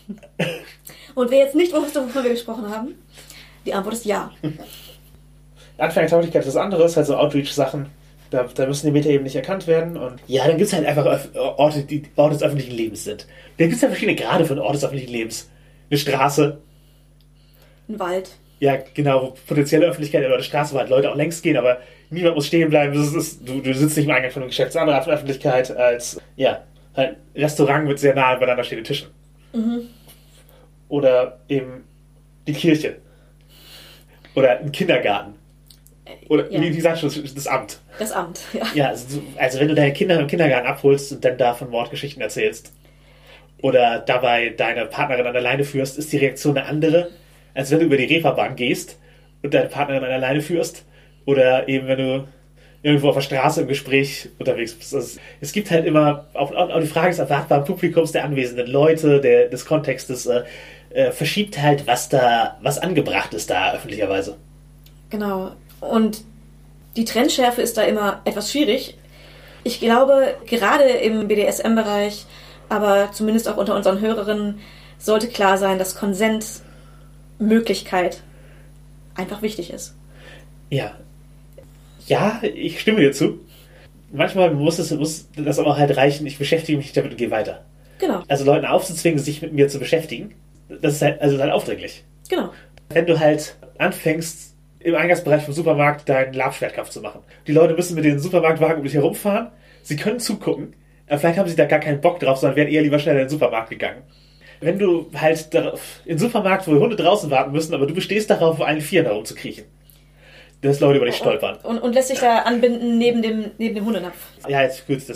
Und wer jetzt nicht wusste, wovon wir gesprochen haben, die Antwort ist ja. Anfängertauglichkeit ist was anderes, halt so Outreach-Sachen. Da müssen die Metaebenen nicht erkannt werden. Und ja, dann gibt es halt einfach Orte, die Orte des öffentlichen Lebens sind. Da gibt es ja verschiedene Grade von Orte des öffentlichen Lebens. Eine Straße. Ein Wald. Ja, genau, wo potenzielle Öffentlichkeit oder eine Straße, wo halt Leute auch längst gehen, aber niemand muss stehen bleiben. Du sitzt nicht im Eingang von einem Geschäft. Das andere Art von Öffentlichkeit als, ja, halt Restaurant mit sehr nah beieinander stehenden Tischen. Mhm. Oder eben die Kirche. Oder ein Kindergarten. Oder, ja. Wie gesagt, das Amt. Das Amt, ja. Ja, also wenn du deine Kinder im Kindergarten abholst und dann da von Mordgeschichten erzählst oder dabei deine Partnerin an der Leine führst, ist die Reaktion eine andere, als wenn du über die Reeperbahn gehst und deine Partnerin an der Leine führst oder eben wenn du irgendwo auf der Straße im Gespräch unterwegs bist. Also, es gibt halt immer, auch die Frage des erwartbaren Publikums, der anwesenden Leute, des Kontextes, verschiebt halt, was angebracht ist da öffentlicherweise. Genau. Und die Trennschärfe ist da immer etwas schwierig. Ich glaube, gerade im BDSM-Bereich, aber zumindest auch unter unseren Hörerinnen, sollte klar sein, dass Konsentmöglichkeit einfach wichtig ist. Ja. Ja, ich stimme dir zu. Manchmal muss das aber halt reichen, ich beschäftige mich damit und gehe weiter. Genau. Also Leuten aufzuzwingen, sich mit mir zu beschäftigen, das ist halt aufdringlich. Genau. Wenn du halt anfängst, im Eingangsbereich vom Supermarkt deinen Labschwertkampf zu machen. Die Leute müssen mit den Supermarktwagen um dich herumfahren, sie können zugucken, aber vielleicht haben sie da gar keinen Bock drauf, sondern wären eher lieber schnell in den Supermarkt gegangen. Wenn du halt in den Supermarkt, wo Hunde draußen warten müssen, aber du bestehst darauf, auf allen Vieren herumzukriechen, dass Leute über dich stolpern. Und lässt sich da anbinden neben dem Hundenapf. Ja, jetzt gut, du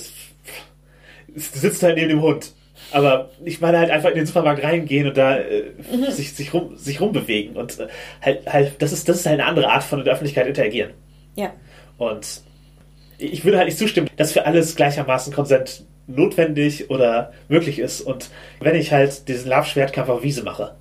sitzt halt neben dem Hund. Aber ich meine halt einfach in den Supermarkt reingehen und da sich rumbewegen und das ist halt eine andere Art von der Öffentlichkeit interagieren. Ja. Und ich würde halt nicht zustimmen, dass für alles gleichermaßen Konsent notwendig oder möglich ist. Und wenn ich halt diesen Love-Schwertkampf auf Wiese mache,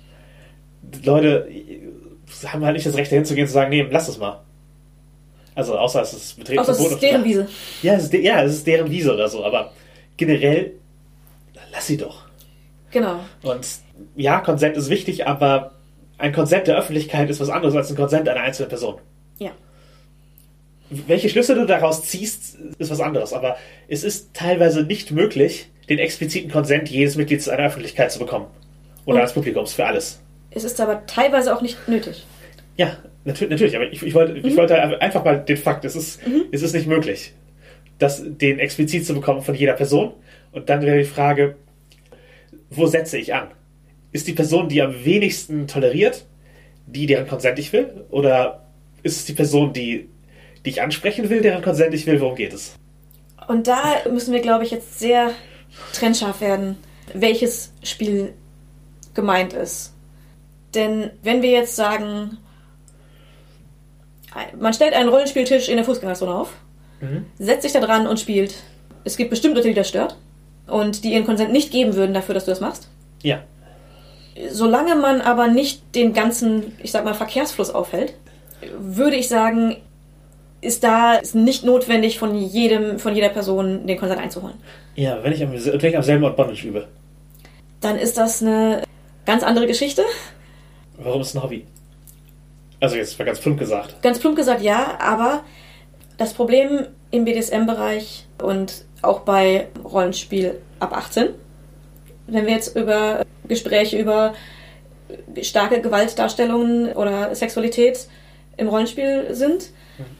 Leute haben halt nicht das Recht dahin zu gehen und zu sagen, nee, lass das mal. Also außer es ist betreten. Außer es ist deren Wiese. Ja, es ist deren Wiese oder so, aber generell lass sie doch. Genau. Und ja, Konsent ist wichtig, aber ein Konsent der Öffentlichkeit ist was anderes als ein Konsent einer einzelnen Person. Ja. Welche Schlüsse du daraus ziehst, ist was anderes, aber es ist teilweise nicht möglich, den expliziten Konsent jedes Mitglieds einer Öffentlichkeit zu bekommen. Oder des Publikums für alles. Es ist aber teilweise auch nicht nötig. Ja, natürlich, aber ich wollte einfach mal den Fakt, es ist nicht möglich, den explizit zu bekommen von jeder Person. Und dann wäre die Frage, wo setze ich an? Ist die Person, die am wenigsten toleriert, deren Konsent ich will? Oder ist es die Person, die ich ansprechen will, deren Konsent ich will? Worum geht es? Und da müssen wir, glaube ich, jetzt sehr trennscharf werden, welches Spiel gemeint ist. Denn wenn wir jetzt sagen, man stellt einen Rollenspieltisch in der Fußgängerzone auf, setzt sich da dran und spielt. Es gibt bestimmt Leute, die das stört und die ihren Konsent nicht geben würden dafür, dass du das machst. Ja. Solange man aber nicht den ganzen, ich sag mal, Verkehrsfluss aufhält, würde ich sagen, ist nicht notwendig, von jeder Person den Konsent einzuholen. Ja, wenn ich am selben Ort Bondage übe. Dann ist das eine ganz andere Geschichte. Warum ist es ein Hobby? Also jetzt mal ganz plump gesagt. Ganz plump gesagt, ja, aber das Problem im BDSM-Bereich und auch bei Rollenspiel ab 18, wenn wir jetzt über Gespräche über starke Gewaltdarstellungen oder Sexualität im Rollenspiel sind,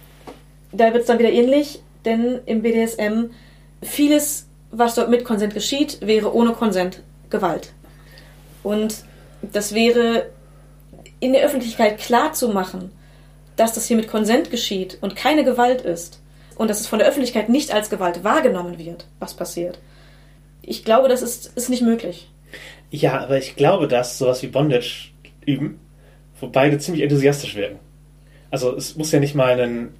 da wird es dann wieder ähnlich, denn im BDSM vieles, was dort mit Konsent geschieht, wäre ohne Konsent Gewalt. Und das wäre in der Öffentlichkeit klar zu machen, dass das hier mit Konsent geschieht und keine Gewalt ist und dass es von der Öffentlichkeit nicht als Gewalt wahrgenommen wird, was passiert. Ich glaube, das ist nicht möglich. Ja, aber ich glaube, dass sowas wie Bondage üben, wo beide ziemlich enthusiastisch werden. Also es muss ja nicht mal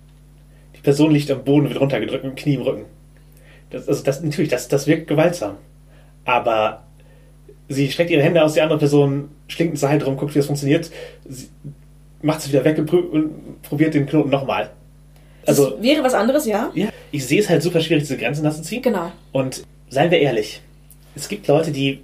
die Person liegt am Boden, wird runtergedrückt mit dem Knie im Rücken. Das wirkt gewaltsam. Aber sie streckt ihre Hände aus, die andere Person schlingt ein Seil drum, guckt, wie das funktioniert, sie macht es wieder weg und probiert den Knoten nochmal. Also, das wäre was anderes, ja? Ja, ich sehe es halt super schwierig, diese Grenzen da zu ziehen. Genau. Und seien wir ehrlich, es gibt Leute, die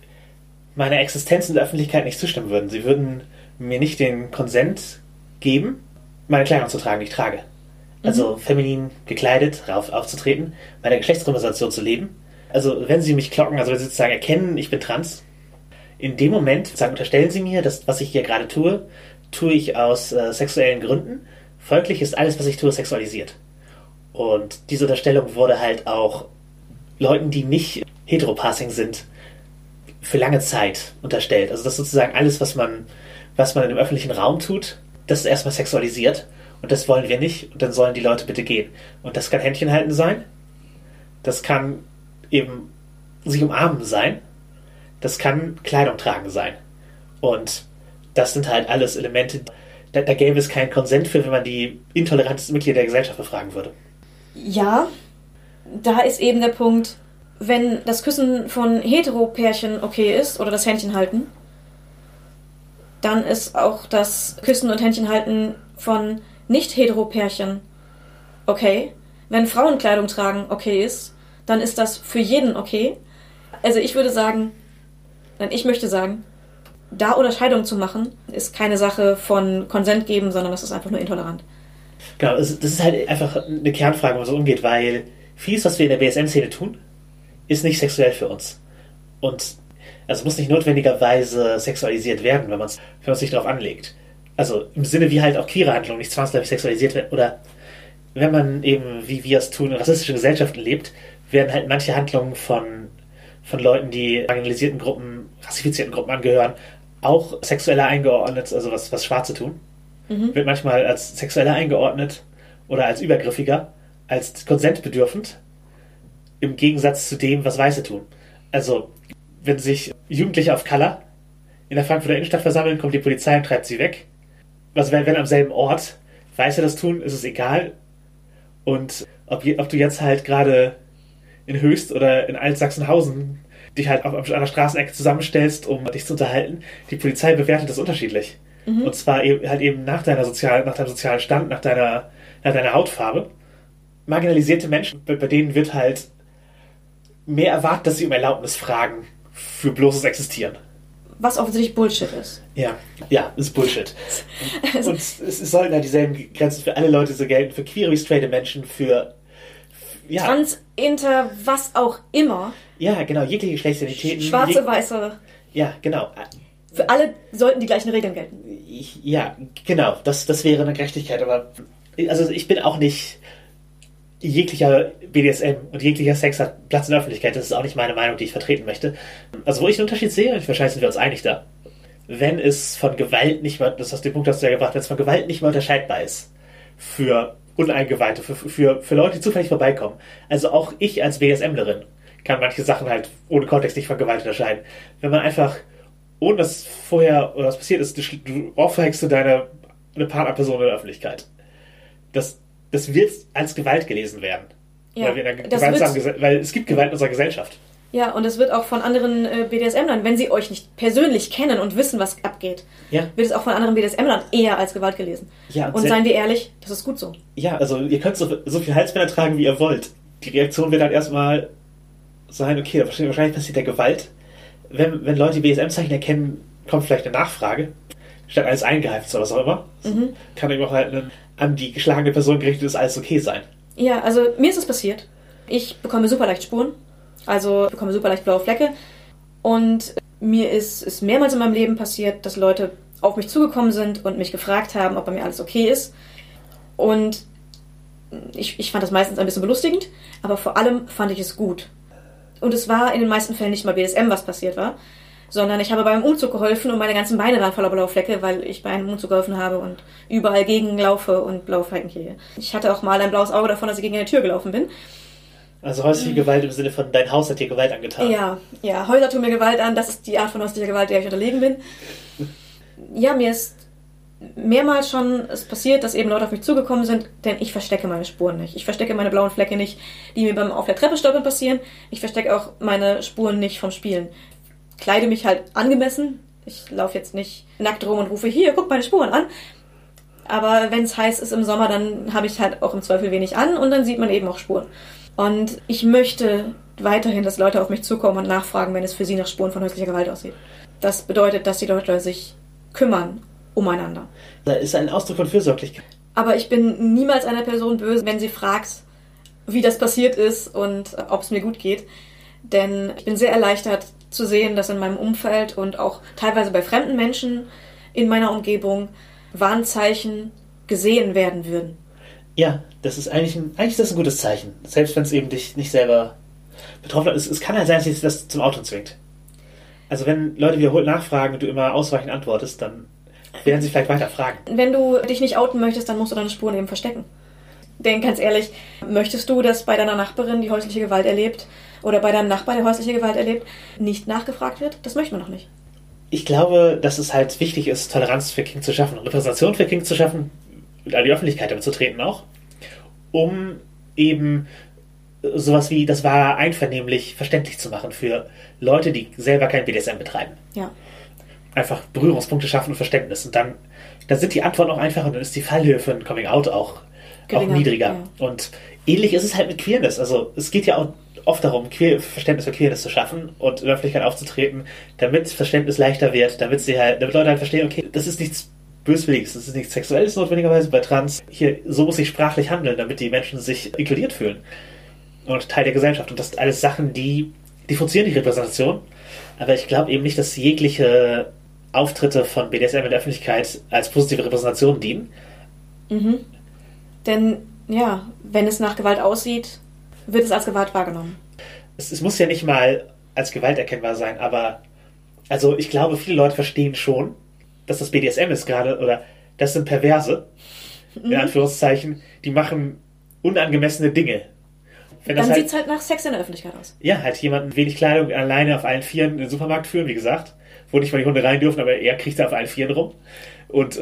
meiner Existenz in der Öffentlichkeit nicht zustimmen würden. Sie würden mir nicht den Konsent geben, meine Kleidung zu tragen, die ich trage. Also feminin gekleidet, aufzutreten, meine Geschlechtskonversation zu leben. Also wenn sie mich klocken, also wenn sie sozusagen erkennen, ich bin trans, in dem Moment unterstellen sie mir, dass was ich hier gerade tue ich aus sexuellen Gründen. Folglich ist alles, was ich tue, sexualisiert. Und diese Unterstellung wurde halt auch Leuten, die nicht heteropassing sind, für lange Zeit unterstellt. Also das ist sozusagen alles, was man in dem öffentlichen Raum tut, das ist erstmal sexualisiert. Und das wollen wir nicht. Und dann sollen die Leute bitte gehen. Und das kann Händchen halten sein. Das kann eben sich umarmen sein. Das kann Kleidung tragen sein. Und das sind halt alles Elemente, da gäbe es keinen Konsent für, wenn man die intolerantesten Mitglieder der Gesellschaft befragen würde. Ja, da ist eben der Punkt, wenn das Küssen von Hetero-Pärchen okay ist oder das Händchen halten, dann ist auch das Küssen und Händchen halten von Nicht-Hetero-Pärchen okay. Wenn Frauen Kleidung tragen okay ist, dann ist das für jeden okay. Also ich möchte sagen, da Unterscheidung zu machen, ist keine Sache von Konsent geben, sondern das ist einfach nur intolerant. Genau, das ist halt einfach eine Kernfrage, wo man so umgeht, weil vieles, was wir in der BSM-Szene tun, ist nicht sexuell für uns. Und also muss nicht notwendigerweise sexualisiert werden, wenn man sich darauf anlegt. Also im Sinne wie halt auch queere Handlungen nicht zwangsläufig sexualisiert werden. Oder wenn man eben, wie wir es tun, in rassistischen Gesellschaften lebt, werden halt manche Handlungen von Leuten, die marginalisierten Gruppen, rassifizierten Gruppen angehören, auch sexueller eingeordnet, also was Schwarze tun. Wird manchmal als sexueller eingeordnet oder als übergriffiger, als konsentbedürfend, im Gegensatz zu dem, was Weiße tun. Also, wenn sich Jugendliche of Color in der Frankfurter Innenstadt versammeln, kommt die Polizei und treibt sie weg. Was wenn am selben Ort Weiße das tun, ist es egal. Und ob du jetzt halt gerade in Höchst oder in Altsachsenhausen dich halt an der Straßenecke zusammenstellst, um dich zu unterhalten, die Polizei bewertet das unterschiedlich. Und zwar halt eben nach deinem sozialen Stand, nach deiner Hautfarbe. Marginalisierte Menschen, bei denen wird halt mehr erwartet, dass sie um Erlaubnis fragen für bloßes Existieren. Was offensichtlich Bullshit ist. Ja, ist Bullshit. Und es sollten halt dieselben Grenzen für alle Leute so gelten, für queere wie straighte Menschen, für Trans, Inter, was auch immer. Ja, genau, jegliche Geschlechtsidentitäten. Schwarze, Weiße. Ja, genau. Für alle sollten die gleichen Regeln gelten. Ja, genau, das wäre eine Gerechtigkeit, aber also ich bin auch nicht jeglicher BDSM und jeglicher Sex hat Platz in der Öffentlichkeit. Das ist auch nicht meine Meinung, die ich vertreten möchte. Also wo ich den Unterschied sehe, wahrscheinlich sind wir uns einig da, wenn es von Gewalt nicht mehr, das hast du den Punkt hast du ja gebracht, wenn es von Gewalt nicht mehr unterscheidbar ist für Uneingeweihte, für Leute, die zufällig vorbeikommen. Also auch ich als BDSMlerin kann manche Sachen halt ohne Kontext nicht von Gewalt unterscheiden. Wenn man einfach, ohne dass vorher was passiert ist, du ohrfeigst eine Partnerperson in der Öffentlichkeit. Das wird als Gewalt gelesen werden. Ja, weil es gibt Gewalt in unserer Gesellschaft. Ja, und es wird auch von anderen BDSM-Lern, wenn sie euch nicht persönlich kennen und wissen, was abgeht, wird es auch von anderen BDSM-Lern eher als Gewalt gelesen. Ja, und seien wir ehrlich, das ist gut so. Ja, also ihr könnt so viel Halsbänder tragen, wie ihr wollt. Die Reaktion wird dann erstmal sein, okay, wahrscheinlich passiert ja Gewalt. Wenn Leute die BDSM-Zeichen erkennen, kommt vielleicht eine Nachfrage. Statt alles eingeheift oder was auch immer. Kann eben auch halt an die geschlagene Person gerichtet ist, alles okay sein. Ja, also mir ist es passiert. Ich bekomme super leicht Spuren. Also ich bekomme super leicht blaue Flecke. Und mir ist mehrmals in meinem Leben passiert, dass Leute auf mich zugekommen sind und mich gefragt haben, ob bei mir alles okay ist. Und ich fand das meistens ein bisschen belustigend, aber vor allem fand ich es gut. Und es war in den meisten Fällen nicht mal BDSM, was passiert war, sondern ich habe beim Umzug geholfen und meine ganzen Beine waren voller blauer Flecke, weil ich bei einem Umzug geholfen habe und überall gegenlaufe und blaue Flecken kriege. Ich hatte auch mal ein blaues Auge davon, dass ich gegen eine Tür gelaufen bin. Also häusliche Gewalt im Sinne von, dein Haus hat dir Gewalt angetan. Ja, Häuser tun mir Gewalt an, das ist die Art von häuslicher Gewalt, der ich unterlegen bin. Ja, mir ist mehrmals schon passiert, dass eben Leute auf mich zugekommen sind, denn ich verstecke meine Spuren nicht. Ich verstecke meine blauen Flecke nicht, die mir beim auf der Treppe stolpern passieren. Ich verstecke auch meine Spuren nicht vom Spielen. Kleide mich halt angemessen. Ich laufe jetzt nicht nackt rum und rufe, hier, guck meine Spuren an. Aber wenn es heiß ist im Sommer, dann habe ich halt auch im Zweifel wenig an und dann sieht man eben auch Spuren. Und ich möchte weiterhin, dass Leute auf mich zukommen und nachfragen, wenn es für sie nach Spuren von häuslicher Gewalt aussieht. Das bedeutet, dass die Leute sich kümmern umeinander. Das ist ein Ausdruck von Fürsorglichkeit. Aber ich bin niemals einer Person böse, wenn sie fragt, wie das passiert ist und ob es mir gut geht. Denn ich bin sehr erleichtert zu sehen, dass in meinem Umfeld und auch teilweise bei fremden Menschen in meiner Umgebung Warnzeichen gesehen werden würden. Ja, das ist eigentlich ist das ein gutes Zeichen. Selbst wenn es eben dich nicht selber betroffen hat. Es kann halt sein, dass dich das zum Auto zwingt. Also wenn Leute wiederholt nachfragen und du immer ausweichend antwortest, dann werden sie vielleicht weiter fragen. Wenn du dich nicht outen möchtest, dann musst du deine Spuren eben verstecken. Denn ganz ehrlich, möchtest du, dass bei deiner Nachbarin, die häusliche Gewalt erlebt, oder bei deinem Nachbar, der häusliche Gewalt erlebt, nicht nachgefragt wird? Das möchten wir noch nicht. Ich glaube, dass es halt wichtig ist, Toleranz für Kink zu schaffen, Repräsentation für Kink zu schaffen, und an die Öffentlichkeit damit zu treten auch, um eben sowas wie, das war einvernehmlich verständlich zu machen für Leute, die selber kein BDSM betreiben. Ja. Einfach Berührungspunkte schaffen und Verständnis. Und dann sind die Antworten auch einfacher und dann ist die Fallhöhe für ein Coming-out auch niedriger. Ja. Und ähnlich ist es halt mit Queerness. Also es geht ja auch oft darum, Verständnis für Queerness zu schaffen und in der Öffentlichkeit aufzutreten, damit Verständnis leichter wird, damit Leute halt verstehen, okay, das ist nichts Böswilliges, das ist nichts Sexuelles notwendigerweise bei Trans. Hier, so muss ich sprachlich handeln, damit die Menschen sich inkludiert fühlen und Teil der Gesellschaft. Und das sind alles Sachen, die differenzieren die Repräsentation. Aber ich glaube eben nicht, dass jegliche Auftritte von BDSM in der Öffentlichkeit als positive Repräsentation dienen. Mhm. Denn, ja, wenn es nach Gewalt aussieht, wird es als Gewalt wahrgenommen. Es muss ja nicht mal als Gewalt erkennbar sein, aber also ich glaube, viele Leute verstehen schon, dass das BDSM ist gerade, oder das sind Perverse, in Anführungszeichen, die machen unangemessene Dinge. Dann sieht es halt nach Sex in der Öffentlichkeit aus. Ja, halt jemanden wenig Kleidung alleine auf allen Vieren in den Supermarkt führen, wie gesagt, wo nicht mal die Hunde rein dürfen, aber er kriegt da auf allen Vieren rum und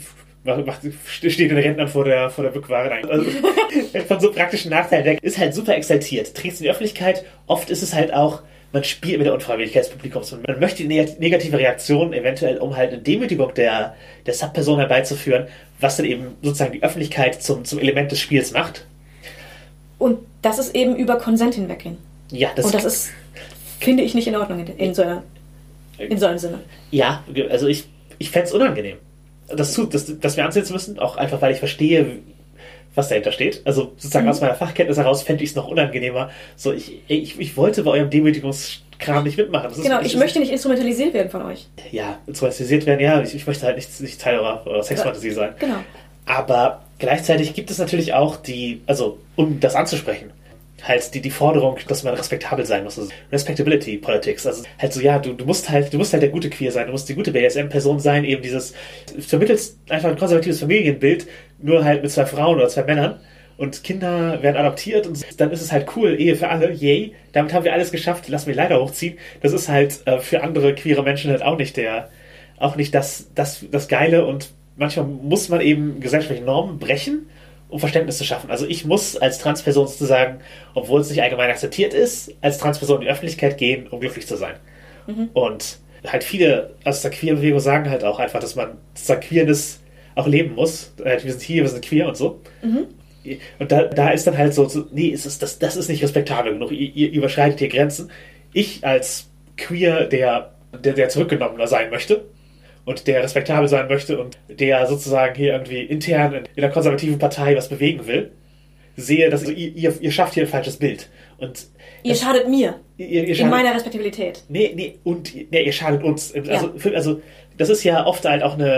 steht in den Rentnern vor der Bückware rein. Also, von so praktischen Nachteilen weg, ist halt super exaltiert, trägt es in die Öffentlichkeit, oft ist es halt auch, man spielt mit der Unfreiwilligkeit des Publikums und man möchte die negative Reaktion eventuell, um halt eine Demütigung der Subperson herbeizuführen, was dann eben sozusagen die Öffentlichkeit zum Element des Spiels macht. Und das ist eben über Konsent hinweggehen. Ja, und das ist finde ich nicht in Ordnung in so einem Sinne. Ja, also ich fände es unangenehm, das mir ansehen zu müssen, auch einfach, weil ich verstehe, was dahinter steht. Also sozusagen aus meiner Fachkenntnis heraus fände ich es noch unangenehmer. So, ich wollte bei eurem Demütigungskram nicht mitmachen. Ich möchte nicht instrumentalisiert werden von euch. Ja, instrumentalisiert werden, ja, ich möchte halt nicht Teil eurer Sexfantasie sein. Genau. Aber gleichzeitig gibt es natürlich auch um das anzusprechen, halt die Forderung, dass man respektabel sein muss. Also Respectability Politics. Also halt so, ja, du musst halt der gute Queer sein, du musst die gute BDSM-Person sein, eben vermittelst einfach ein konservatives Familienbild, nur halt mit 2 Frauen oder 2 Männern und Kinder werden adoptiert und dann ist es halt cool, Ehe für alle, yay, damit haben wir alles geschafft, lassen wir die Leiter hochziehen. Das ist halt für andere queere Menschen halt auch nicht das Geile und manchmal muss man eben gesellschaftliche Normen brechen, um Verständnis zu schaffen. Also ich muss als Transperson sozusagen, obwohl es nicht allgemein akzeptiert ist, als Transperson in die Öffentlichkeit gehen, um glücklich zu sein. Mhm. Und halt viele aus der Queer-Bewegung sagen halt auch einfach, dass man sozusagen Queerness auch leben muss. Wir sind hier, wir sind queer und so. Mhm. Und da ist dann halt so nee, das ist nicht respektabel genug. Ihr überschreitet hier Grenzen. Ich als Queer, der zurückgenommener sein möchte, und der respektabel sein möchte und der sozusagen hier irgendwie intern in der konservativen Partei was bewegen will, sehe, dass ihr schafft hier ein falsches Bild. Und ihr schadet mir. In meiner Respektabilität. Ihr schadet uns. Also das ist ja oft halt auch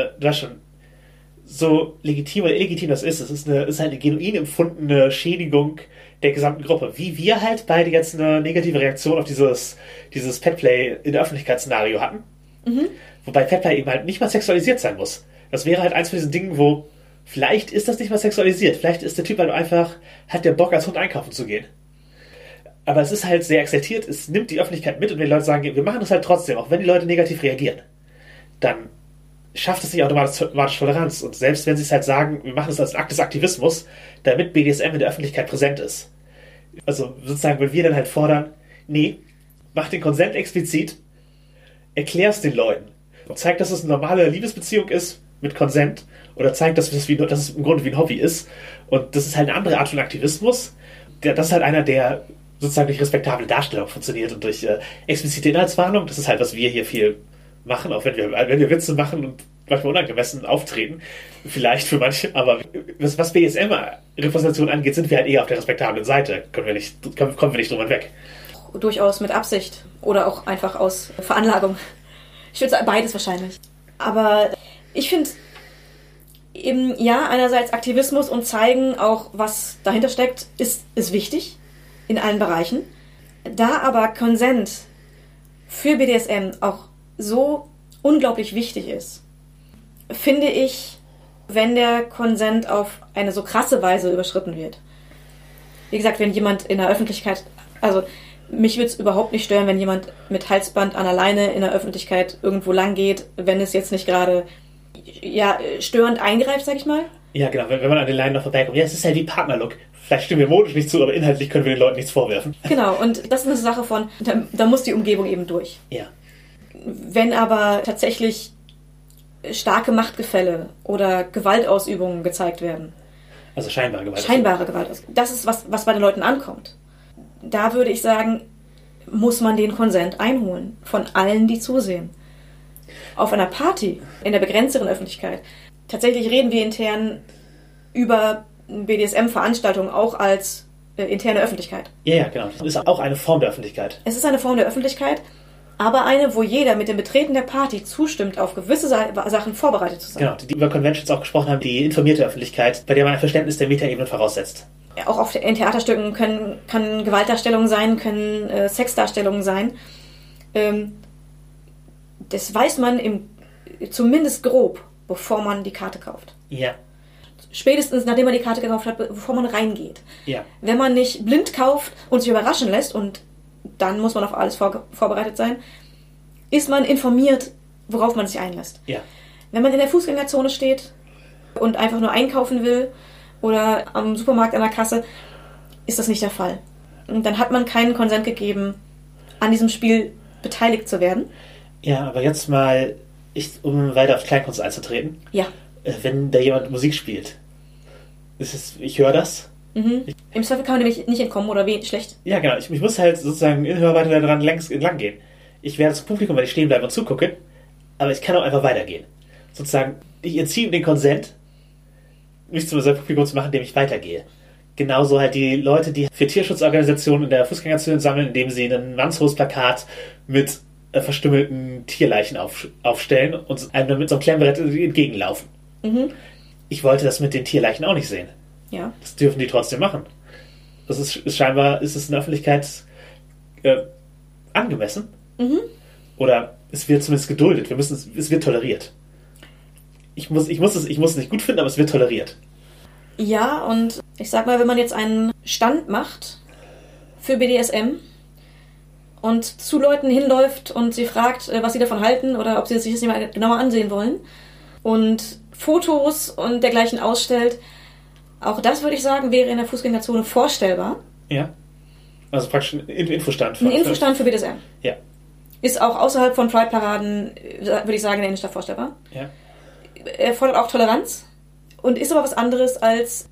so legitim oder illegitim das ist. Es ist halt eine genuin empfundene Schädigung der gesamten Gruppe. Wie wir halt beide jetzt eine negative Reaktion auf dieses Petplay in der Öffentlichkeitsszenario hatten. Mhm. Wobei Petplay eben halt nicht mal sexualisiert sein muss. Das wäre halt eins von diesen Dingen, wo vielleicht ist das nicht mal sexualisiert. Vielleicht ist der Typ halt einfach, hat der Bock als Hund einkaufen zu gehen. Aber es ist halt sehr exaltiert, es nimmt die Öffentlichkeit mit und wenn die Leute sagen, wir machen das halt trotzdem, auch wenn die Leute negativ reagieren, dann schafft es nicht automatisch Toleranz. Und selbst wenn sie es halt sagen, wir machen es als Akt des Aktivismus, damit BDSM in der Öffentlichkeit präsent ist. Also sozusagen, wenn wir dann halt fordern, nee, mach den Konsent explizit, erklär's den Leuten. Und zeigt, dass es eine normale Liebesbeziehung ist mit Konsent oder zeigt, dass es im Grunde wie ein Hobby ist. Und das ist halt eine andere Art von Aktivismus. Das ist halt einer, der sozusagen durch respektable Darstellung funktioniert und durch explizite Inhaltswarnung. Das ist halt, was wir hier viel machen, auch wenn wir Witze machen und manchmal unangemessen auftreten. Vielleicht für manche, aber was BDSM-Repräsentation angeht, sind wir halt eher auf der respektablen Seite. Kommen wir nicht drüber hinweg. Durchaus mit Absicht oder auch einfach aus Veranlagung. Ich würde sagen, beides wahrscheinlich. Aber ich finde eben, ja, einerseits Aktivismus und zeigen auch, was dahinter steckt, ist wichtig in allen Bereichen. Da aber Konsent für BDSM auch so unglaublich wichtig ist, finde ich, wenn der Konsent auf eine so krasse Weise überschritten wird. Wie gesagt, wenn jemand in der Öffentlichkeit, also mich würde es überhaupt nicht stören, wenn jemand mit Halsband an der Leine in der Öffentlichkeit irgendwo lang geht, wenn es jetzt nicht gerade störend eingreift, sag ich mal. Ja, genau, wenn man an den Leinen noch vorbeikommt. Ja, es ist halt wie Partnerlook. Vielleicht stimmen wir modisch nicht zu, aber inhaltlich können wir den Leuten nichts vorwerfen. Genau, und das ist eine Sache von, da muss die Umgebung eben durch. Ja. Wenn aber tatsächlich starke Machtgefälle oder Gewaltausübungen gezeigt werden. Also scheinbare Gewalt. Scheinbare Gewalt. Das ist, was bei den Leuten ankommt. Da würde ich sagen, muss man den Konsent einholen. Von allen, die zusehen. Auf einer Party, in der begrenzteren Öffentlichkeit. Tatsächlich reden wir intern über BDSM-Veranstaltungen auch als interne Öffentlichkeit. Ja, genau. Das ist auch eine Form der Öffentlichkeit. Es ist eine Form der Öffentlichkeit, aber eine, wo jeder mit dem Betreten der Party zustimmt, auf gewisse Sachen vorbereitet zu sein. Genau, die über Conventions auch gesprochen haben, die informierte Öffentlichkeit, bei der man ein Verständnis der Metaebenen voraussetzt. Ja, auch in Theaterstücken kann Gewaltdarstellungen sein, können Sexdarstellungen sein. Das weiß man zumindest grob, bevor man die Karte kauft. Ja. Spätestens, nachdem man die Karte gekauft hat, bevor man reingeht. Ja. Wenn man nicht blind kauft und sich überraschen lässt, und dann muss man auf alles vorbereitet sein, ist man informiert, worauf man sich einlässt. Ja. Wenn man in der Fußgängerzone steht und einfach nur einkaufen will oder am Supermarkt an der Kasse, ist das nicht der Fall. Und dann hat man keinen Konsent gegeben, an diesem Spiel beteiligt zu werden. Ja, aber jetzt mal, um weiter auf Kleinkunst einzutreten. Ja. Wenn da jemand Musik spielt, ich höre das Im Zweifel kann man nämlich nicht entkommen oder schlecht. Ja, genau. Ich muss halt sozusagen in Hörweite daran entlang gehen. Ich werde zum Publikum, wenn ich stehen bleibe und zugucke, aber ich kann auch einfach weitergehen. Sozusagen, ich entziehe ihm den Konsent, mich zum Publikum zu machen, indem ich weitergehe. Genauso halt die Leute, die für Tierschutzorganisationen in der Fußgängerzone sammeln, indem sie ein mannshohes Plakat mit verstümmelten Tierleichen aufstellen und einem mit so einem Klemmbrett entgegenlaufen. Ich wollte das mit den Tierleichen auch nicht sehen. Ja. Das dürfen die trotzdem machen. Das ist scheinbar ist es in der Öffentlichkeit angemessen. Oder es wird zumindest geduldet. Es wird toleriert. Ich muss es nicht gut finden, aber es wird toleriert. Ja, und ich sag mal, wenn man jetzt einen Stand macht für BDSM und zu Leuten hinläuft und sie fragt, was sie davon halten oder ob sie sich das nicht mal genauer ansehen wollen und Fotos und dergleichen ausstellt, auch das würde ich sagen, wäre in der Fußgängerzone vorstellbar. Ja. Also praktisch ein Infostand. Ein Infostand für BDSM. Ja. Ist auch außerhalb von Pride-Paraden, würde ich sagen, in der Innenstadt vorstellbar. Ja. Er fordert auch Toleranz und ist aber was anderes als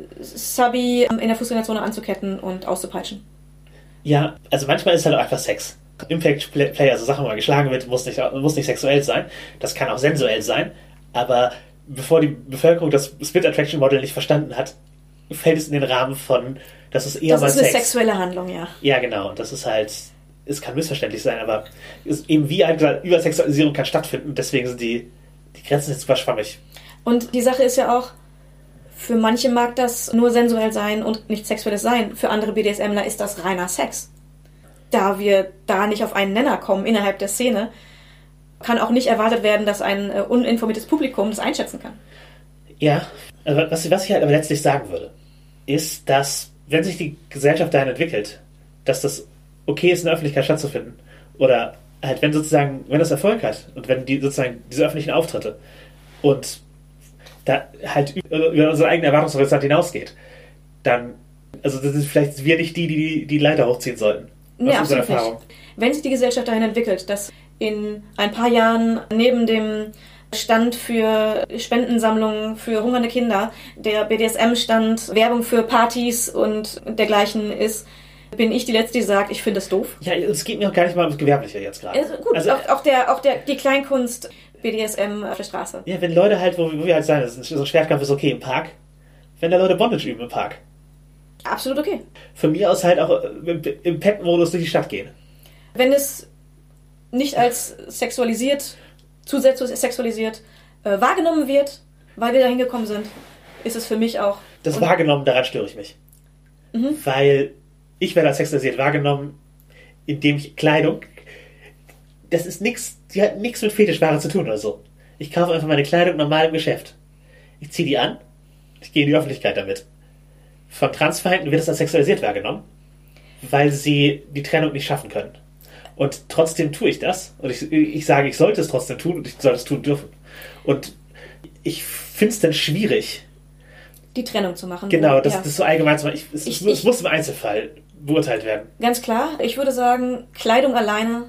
Subby in der Fußgängerzone anzuketten und auszupeitschen. Ja, also manchmal ist halt auch einfach Sex. Impact Play, also Sachen, wo man geschlagen wird, muss nicht sexuell sein. Das kann auch sensuell sein. Aber bevor die Bevölkerung das Split Attraction Model nicht verstanden hat, fällt es in den Rahmen von, das ist eher mal Sex. Das ist eine sexuelle Handlung, ja. Ja, genau. Und das ist halt, es kann missverständlich sein, aber ist eben wie gesagt, Übersexualisierung kann stattfinden. Deswegen sind die Grenzen jetzt super schwammig. Und die Sache ist ja auch, für manche mag das nur sensuell sein und nicht sexuelles sein. Für andere BDSMler ist das reiner Sex. Da wir da nicht auf einen Nenner kommen innerhalb der Szene, kann auch nicht erwartet werden, dass ein uninformiertes Publikum das einschätzen kann. Ja, also was ich halt aber letztlich sagen würde, ist, dass, wenn sich die Gesellschaft dahin entwickelt, dass das okay ist, in der Öffentlichkeit stattzufinden, oder halt, wenn das Erfolg hat und wenn diese öffentlichen Auftritte und da halt über unsere eigene Erwartungshorizont hinausgeht, dann, also das sind vielleicht wir nicht die Leiter hochziehen sollten. Ja, absolut nicht. Wenn sich die Gesellschaft dahin entwickelt, dass in ein paar Jahren neben dem Stand für Spendensammlungen für hungernde Kinder der BDSM-Stand Werbung für Partys und dergleichen ist, bin ich die Letzte, die sagt, ich finde das doof. Ja, es geht mir auch gar nicht mal ums Gewerbliche jetzt gerade. Gut, also, die Kleinkunst BDSM auf der Straße. Ja, wenn Leute halt, wo wir halt sagen, so ein Schwertkampf ist okay im Park, wenn da Leute Bondage üben im Park. Absolut okay. Von mir aus halt auch im Pet-Modus durch die Stadt gehen. Wenn es nicht als zusätzlich sexualisiert wahrgenommen wird, weil wir da hingekommen sind, ist es für mich auch... Das wahrgenommen, daran störe ich mich. Weil ich werde als sexualisiert wahrgenommen, indem ich Kleidung... Das ist nichts, die hat nichts mit Fetischware zu tun oder so. Ich kaufe einfach meine Kleidung normal im Geschäft. Ich ziehe die an, ich gehe in die Öffentlichkeit damit. Von Transfeinden wird es als sexualisiert wahrgenommen, weil sie die Trennung nicht schaffen können. Und trotzdem tue ich das. Und ich sage, ich sollte es trotzdem tun und ich sollte es tun dürfen. Und ich finde es dann schwierig, die Trennung zu machen. Genau, das so allgemein zu machen. Es muss im Einzelfall beurteilt werden. Ganz klar, ich würde sagen, Kleidung alleine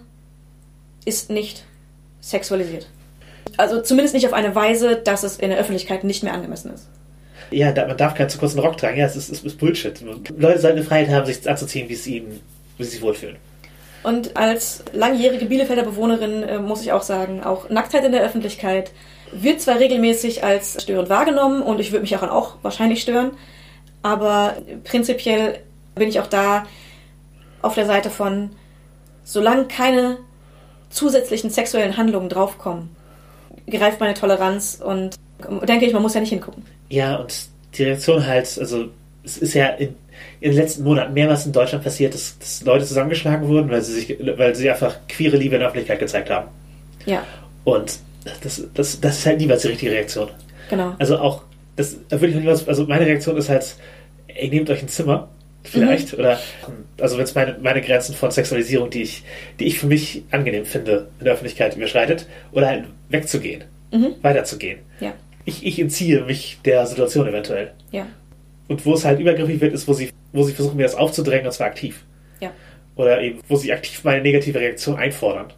ist nicht sexualisiert. Also zumindest nicht auf eine Weise, dass es in der Öffentlichkeit nicht mehr angemessen ist. Ja, man darf keinen zu kurzen Rock tragen. Ja, es ist Bullshit. Leute sollten eine Freiheit haben, sich anzuziehen, wie sie sich wohlfühlen. Und als langjährige Bielefelder Bewohnerin muss ich auch sagen, auch Nacktheit in der Öffentlichkeit wird zwar regelmäßig als störend wahrgenommen und ich würde mich auch wahrscheinlich stören, aber prinzipiell bin ich auch da auf der Seite von, solange keine zusätzlichen sexuellen Handlungen draufkommen, greift meine Toleranz und denke ich, man muss ja nicht hingucken. Ja, und die Reaktion halt, also es ist ja in den letzten Monaten mehrmals in Deutschland passiert, dass Leute zusammengeschlagen wurden, weil sie einfach queere Liebe in der Öffentlichkeit gezeigt haben. Ja. Und das ist halt niemals die richtige Reaktion. Genau. Also auch, das würde ich niemals, also meine Reaktion ist halt, ey, nehmt euch ein Zimmer, vielleicht, oder, also wenn es meine Grenzen von Sexualisierung, die ich für mich angenehm finde, in der Öffentlichkeit überschreitet, oder halt wegzugehen, weiterzugehen. Ja. Ich entziehe mich der Situation eventuell. Ja. Und wo es halt übergriffig wird, ist, wo sie versuchen, mir das aufzudrängen, und zwar aktiv. Ja. Oder eben, wo sie aktiv meine negative Reaktion einfordern.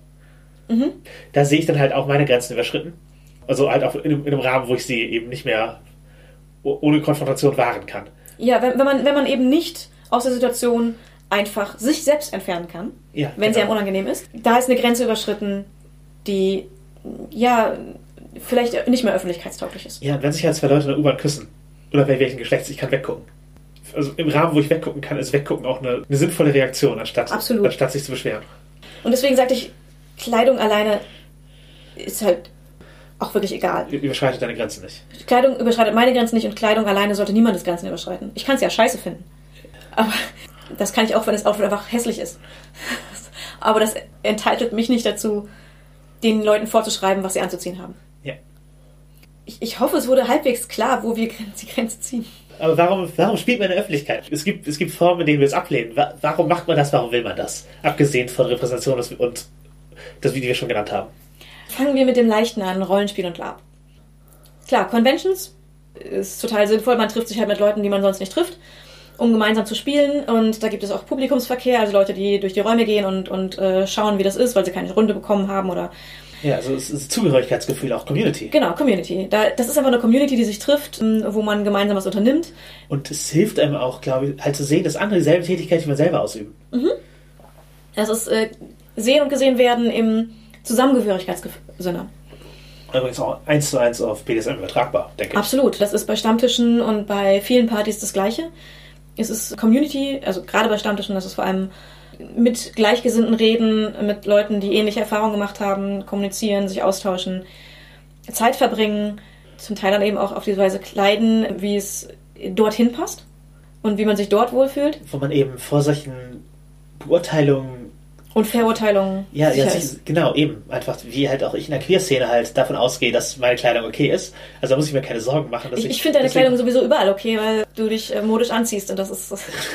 Da sehe ich dann halt auch meine Grenzen überschritten. Also halt auch in einem Rahmen, wo ich sie eben nicht mehr ohne Konfrontation wahren kann. Ja, wenn man eben nicht aus der Situation einfach sich selbst entfernen kann, wenn sie einem unangenehm ist, da ist eine Grenze überschritten, die, ja, vielleicht nicht mehr öffentlichkeitstauglich ist. Ja, wenn sich halt zwei Leute in der U-Bahn küssen, oder bei welchen Geschlechts, ich kann weggucken. Also im Rahmen, wo ich weggucken kann, ist Weggucken auch eine sinnvolle Reaktion, anstatt sich zu beschweren. Und deswegen sagte ich, Kleidung alleine ist halt auch wirklich egal. Überschreitet deine Grenzen nicht. Kleidung überschreitet meine Grenzen nicht und Kleidung alleine sollte niemandes Grenzen überschreiten. Ich kann es ja scheiße finden. Aber das kann ich auch, wenn das Outfit einfach hässlich ist. Aber das entitelt mich nicht dazu, den Leuten vorzuschreiben, was sie anzuziehen haben. Ja. Ich hoffe, es wurde halbwegs klar, wo wir die Grenze ziehen. Aber warum spielt man in der Öffentlichkeit? Es gibt Formen, in denen wir es ablehnen. Warum macht man das? Warum will man das? Abgesehen von Repräsentation und das, wie wir schon genannt haben. Fangen wir mit dem Leichten an, Rollenspiel und Lab. Klar, Conventions ist total sinnvoll. Man trifft sich halt mit Leuten, die man sonst nicht trifft, um gemeinsam zu spielen. Und da gibt es auch Publikumsverkehr, also Leute, die durch die Räume gehen und schauen, wie das ist, weil sie keine Runde bekommen haben oder... Ja, also es ist Zugehörigkeitsgefühl, auch Community. Genau, Community. Das ist einfach eine Community, die sich trifft, wo man gemeinsam was unternimmt. Und es hilft einem auch, glaube ich, halt zu sehen, dass andere dieselbe Tätigkeit, die man selber ausüben. Mhm. Das ist sehen und gesehen werden im Zusammengehörigkeitssinne. Übrigens auch 1:1 auf BDSM übertragbar, denke ich. Absolut. Das ist bei Stammtischen und bei vielen Partys das Gleiche. Es ist Community, also gerade bei Stammtischen, das ist vor allem mit Gleichgesinnten reden, mit Leuten, die ähnliche Erfahrungen gemacht haben, kommunizieren, sich austauschen, Zeit verbringen, zum Teil dann eben auch auf diese Weise kleiden, wie es dorthin passt und wie man sich dort wohlfühlt. Wo man eben vor solchen Beurteilungen und Verurteilungen genau, eben. Einfach, wie halt auch ich in der Queer-Szene halt davon ausgehe, dass meine Kleidung okay ist. Also da muss ich mir keine Sorgen machen. Dass ich finde deine Kleidung sowieso überall okay, weil du dich modisch anziehst und das ist...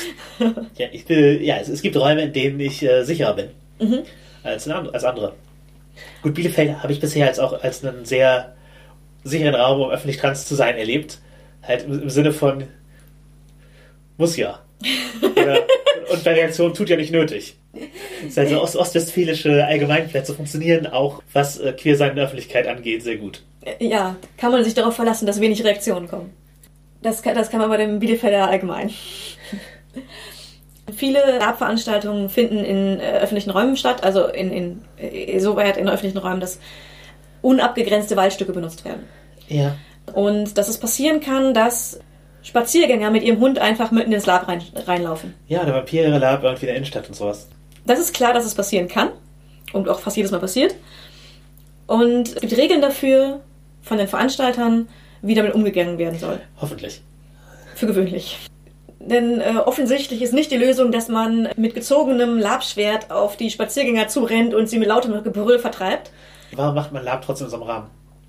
es gibt Räume, in denen ich sicherer bin als andere. Gut, Bielefeld habe ich bisher als einen sehr sicheren Raum, um öffentlich trans zu sein, erlebt. Halt im Sinne von muss ja. Und bei Reaktion tut ja nicht nötig. Das heißt, also ostwestfälische Allgemeinplätze funktionieren auch, was Queersein in der Öffentlichkeit angeht, sehr gut. Ja, kann man sich darauf verlassen, dass wenig Reaktionen kommen. Das kann man bei dem Bielefelder allgemein. Viele Labveranstaltungen finden in öffentlichen Räumen statt, also soweit in öffentlichen Räumen, dass unabgegrenzte Waldstücke benutzt werden. Ja. Und dass es passieren kann, dass Spaziergänger mit ihrem Hund einfach mitten ins Lab reinlaufen. Ja, der Vampire-Lab irgendwie in der Innenstadt und sowas. Das ist klar, dass es passieren kann und auch fast jedes Mal passiert. Und es gibt Regeln dafür von den Veranstaltern, wie damit umgegangen werden soll. Hoffentlich. Für gewöhnlich. Denn offensichtlich ist nicht die Lösung, dass man mit gezogenem Labschwert auf die Spaziergänger zurennt und sie mit lautem Gebrüll vertreibt. Warum macht man Lab trotzdem in so einem Rahmen?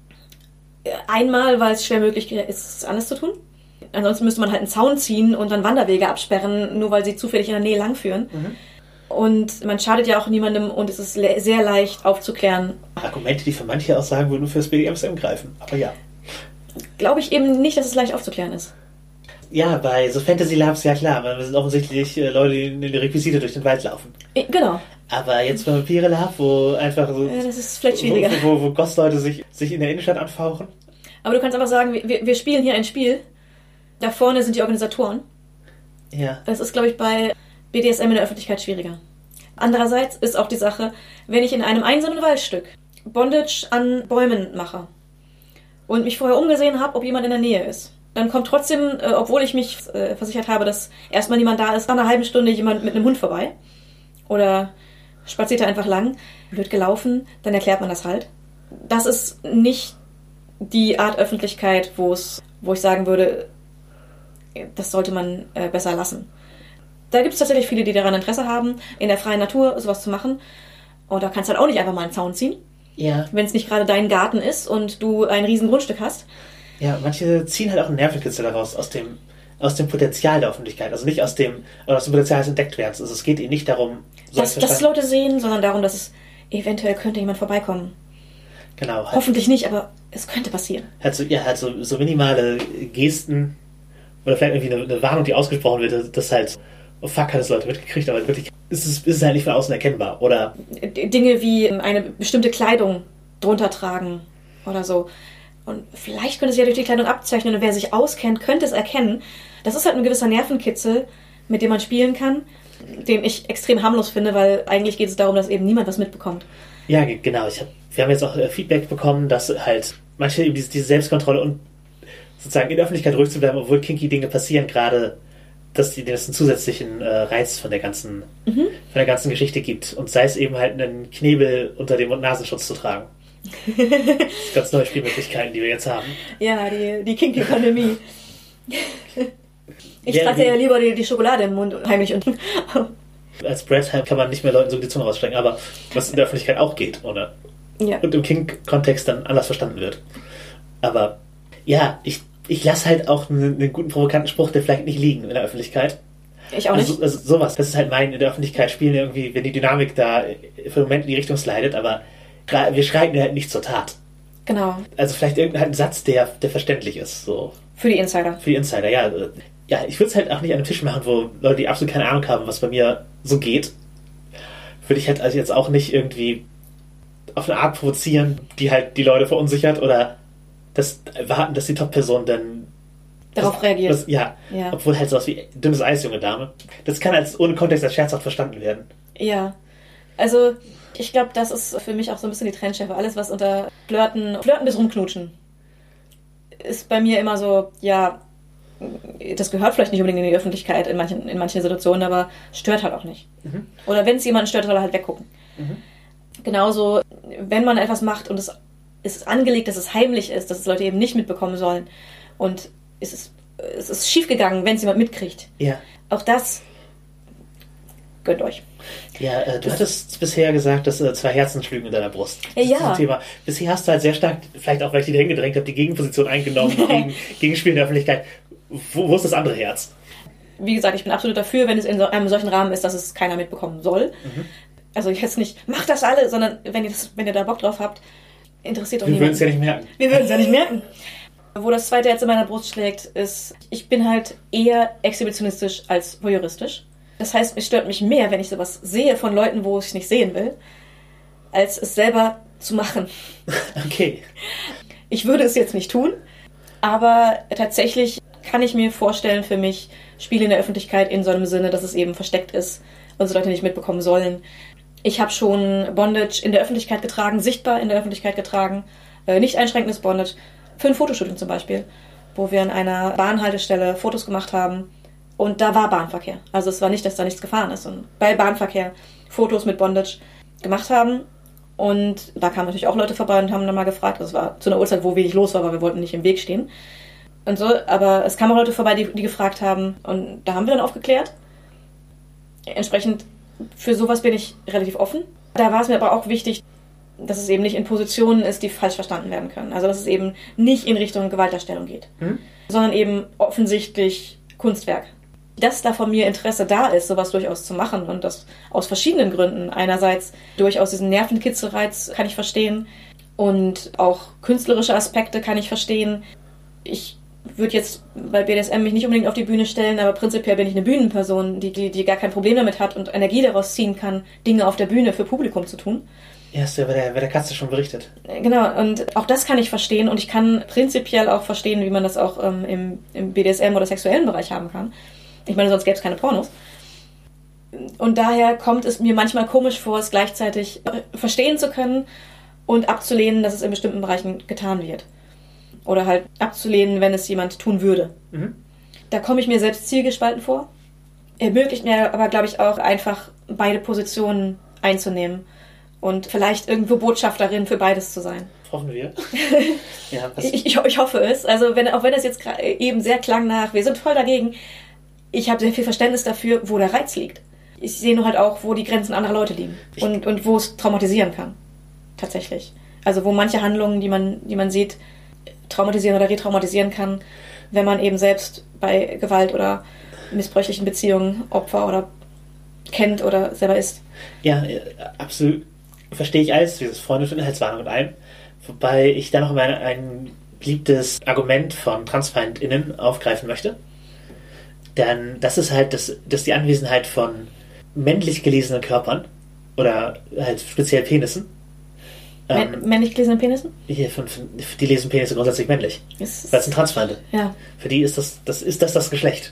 Einmal, weil es schwer möglich ist, es anders zu tun. Ansonsten müsste man halt einen Zaun ziehen und dann Wanderwege absperren, nur weil sie zufällig in der Nähe langführen. Mhm. Und man schadet ja auch niemandem und es ist sehr leicht aufzuklären. Argumente, die für manche auch sagen, würden nur fürs BDSM greifen. Aber ja. Glaube ich eben nicht, dass es leicht aufzuklären ist. Ja, bei so Fantasy-Labs, ja klar, weil wir sind offensichtlich Leute, die in die Requisite durch den Wald laufen. Genau. Aber jetzt bei Vampire-Lab, wo einfach so... Ja, das ist vielleicht schwieriger. Wo Ghost-Leute sich in der Innenstadt anfauchen. Aber du kannst einfach sagen, wir spielen hier ein Spiel. Da vorne sind die Organisatoren. Ja. Das ist, glaube ich, bei BDSM in der Öffentlichkeit schwieriger. Andererseits ist auch die Sache, wenn ich in einem einsamen Waldstück Bondage an Bäumen mache und mich vorher umgesehen habe, ob jemand in der Nähe ist, dann kommt trotzdem, obwohl ich mich versichert habe, dass erstmal niemand da ist, nach einer halben Stunde jemand mit einem Hund vorbei. Oder spaziert er einfach lang, blöd gelaufen, dann erklärt man das halt. Das ist nicht die Art Öffentlichkeit, wo ich sagen würde, das sollte man besser lassen. Da gibt es tatsächlich viele, die daran Interesse haben, in der freien Natur sowas zu machen. Und da kannst du halt auch nicht einfach mal einen Zaun ziehen. Ja. Wenn es nicht gerade dein Garten ist und du ein riesen Grundstück hast. Ja, manche ziehen halt auch einen Nervenkitzel daraus, aus dem Potenzial der Öffentlichkeit. Also nicht aus dem Potenzial des Entdecktwerdens. Also es geht ihnen nicht darum, dass Leute sehen, sondern darum, dass es eventuell könnte jemand vorbeikommen. Genau. Halt hoffentlich nicht, aber es könnte passieren. Halt so minimale Gesten oder vielleicht irgendwie eine Warnung, die ausgesprochen wird, dass halt, oh fuck, hat es Leute mitgekriegt, aber wirklich ist es halt nicht von außen erkennbar. Oder Dinge wie eine bestimmte Kleidung drunter tragen oder so. Und vielleicht könnte es ja durch die Kleidung abzeichnen und wer sich auskennt, könnte es erkennen. Das ist halt ein gewisser Nervenkitzel, mit dem man spielen kann, den ich extrem harmlos finde, weil eigentlich geht es darum, dass eben niemand was mitbekommt. Ja, genau. Wir haben jetzt auch Feedback bekommen, dass halt manche eben diese Selbstkontrolle und sozusagen in der Öffentlichkeit ruhig zu bleiben, obwohl kinky Dinge passieren, gerade, dass das einen zusätzlichen Reiz von der ganzen Geschichte gibt. Und sei es eben halt einen Knebel unter dem Mund-Nasenschutz zu tragen. Das sind ganz neue Spielmöglichkeiten, die wir jetzt haben. Ja, die Kinky-Pandemie. Ich trage ja lieber die Schokolade im Mund heimlich unten. Als Brad kann man nicht mehr Leuten so die Zunge rausstrecken, aber was in der Öffentlichkeit auch geht, oder? Ja. Und im Kink-Kontext dann anders verstanden wird. Aber ja, ich lasse halt auch einen guten provokanten Spruch, der vielleicht nicht liegen in der Öffentlichkeit. Ich auch nicht. Also sowas, das ist halt in der Öffentlichkeit spielen irgendwie, wenn die Dynamik da für den Moment in die Richtung slidet, aber wir schreiten halt nicht zur Tat. Genau. Also vielleicht irgendein Satz, der verständlich ist. So. Für die Insider. Für die Insider, ja. Ja, ich würde es halt auch nicht an einem Tisch machen, wo Leute, die absolut keine Ahnung haben, was bei mir so geht. Würde ich halt also jetzt auch nicht irgendwie auf eine Art provozieren, die halt die Leute verunsichert oder warten, dass die Top-Person dann darauf reagiert. Ja, obwohl halt sowas wie dünnes Eis, junge Dame. Das kann ohne Kontext als scherzhaft verstanden werden. Ja, also ich glaube, das ist für mich auch so ein bisschen die Trendschärfe. Alles, was unter Flirten bis Rumknutschen, ist bei mir immer so, ja, das gehört vielleicht nicht unbedingt in die Öffentlichkeit in manchen Situationen, aber stört halt auch nicht. Mhm. Oder wenn es jemanden stört, soll er halt weggucken. Mhm. Genauso, wenn man etwas macht und es ist angelegt, dass es heimlich ist, dass es Leute eben nicht mitbekommen sollen und es ist schiefgegangen, wenn es jemand mitkriegt. Ja. Auch das gönnt euch. Ja, du hattest bisher gesagt, dass 2 Herzen schlügen in deiner Brust. Das ja. ist ein Thema. Bisher hast du halt sehr stark, vielleicht auch, weil ich dich dahin gedrängt habe, die Gegenposition eingenommen, gegen Spielen in der Öffentlichkeit. Wo ist das andere Herz? Wie gesagt, ich bin absolut dafür, wenn es in einem solchen Rahmen ist, dass es keiner mitbekommen soll. Mhm. Also jetzt nicht, macht das alle, sondern wenn ihr da Bock drauf habt, interessiert doch niemanden. Wir würden es ja nicht merken. Wir würden es ja nicht merken. Wo das zweite Herz in meiner Brust schlägt, ist, ich bin halt eher exhibitionistisch als voyeuristisch. Das heißt, es stört mich mehr, wenn ich sowas sehe von Leuten, wo ich es nicht sehen will, als es selber zu machen. Okay. Ich würde es jetzt nicht tun, aber tatsächlich kann ich mir vorstellen, für mich Spiele in der Öffentlichkeit in so einem Sinne, dass es eben versteckt ist und so Leute nicht mitbekommen sollen. Ich habe schon Bondage in der Öffentlichkeit getragen, sichtbar in der Öffentlichkeit getragen, nicht einschränkendes Bondage, für ein Fotoshooting zum Beispiel, wo wir an einer Bahnhaltestelle Fotos gemacht haben und da war Bahnverkehr. Also es war nicht, dass da nichts gefahren ist, sondern bei Bahnverkehr Fotos mit Bondage gemacht haben und da kamen natürlich auch Leute vorbei und haben dann mal gefragt, das war zu einer Uhrzeit, wo wenig los war, aber wir wollten nicht im Weg stehen und so, aber es kamen auch Leute vorbei, die gefragt haben und da haben wir dann aufgeklärt. Entsprechend für sowas bin ich relativ offen. Da war es mir aber auch wichtig, dass es eben nicht in Positionen ist, die falsch verstanden werden können. Also dass es eben nicht in Richtung Gewaltdarstellung geht, sondern eben offensichtlich Kunstwerk. Dass da von mir Interesse da ist, sowas durchaus zu machen und das aus verschiedenen Gründen. Einerseits durchaus diesen Nervenkitzelreiz kann ich verstehen und auch künstlerische Aspekte kann ich verstehen. Ich würde jetzt bei BDSM mich nicht unbedingt auf die Bühne stellen, aber prinzipiell bin ich eine Bühnenperson, die gar kein Problem damit hat und Energie daraus ziehen kann, Dinge auf der Bühne für Publikum zu tun. Ja, hast du ja bei der Katze schon berichtet. Genau, und auch das kann ich verstehen und ich kann prinzipiell auch verstehen, wie man das auch im BDSM oder sexuellen Bereich haben kann. Ich meine, sonst gäbe es keine Pornos. Und daher kommt es mir manchmal komisch vor, es gleichzeitig verstehen zu können und abzulehnen, dass es in bestimmten Bereichen getan wird. Oder halt abzulehnen, wenn es jemand tun würde. Mhm. Da komme ich mir selbst zielgespalten vor. Ermöglicht mir aber, glaube ich, auch einfach beide Positionen einzunehmen und vielleicht irgendwo Botschafterin für beides zu sein. Hoffen wir. Ja, ich hoffe es. Also auch wenn das jetzt eben sehr klang nach, wir sind voll dagegen, ich habe sehr viel Verständnis dafür, wo der Reiz liegt. Ich sehe nur halt auch, wo die Grenzen anderer Leute liegen und wo es traumatisieren kann. Tatsächlich. Also wo manche Handlungen, die man sieht, traumatisieren oder retraumatisieren kann, wenn man eben selbst bei Gewalt oder missbräuchlichen Beziehungen Opfer oder kennt oder selber ist. Ja, absolut. Verstehe ich alles, dieses Freunde für Inhaltswarnung und allem. Wobei ich da noch mal ein beliebtes Argument von TransfeindInnen aufgreifen möchte. Denn das ist halt, dass die Anwesenheit von männlich gelesenen Körpern oder halt speziell Penissen Männlich gelesenen Penissen? Hier, die lesen Penisse grundsätzlich männlich. Weil es sind Transfeinde. Ja. Für die ist das Geschlecht.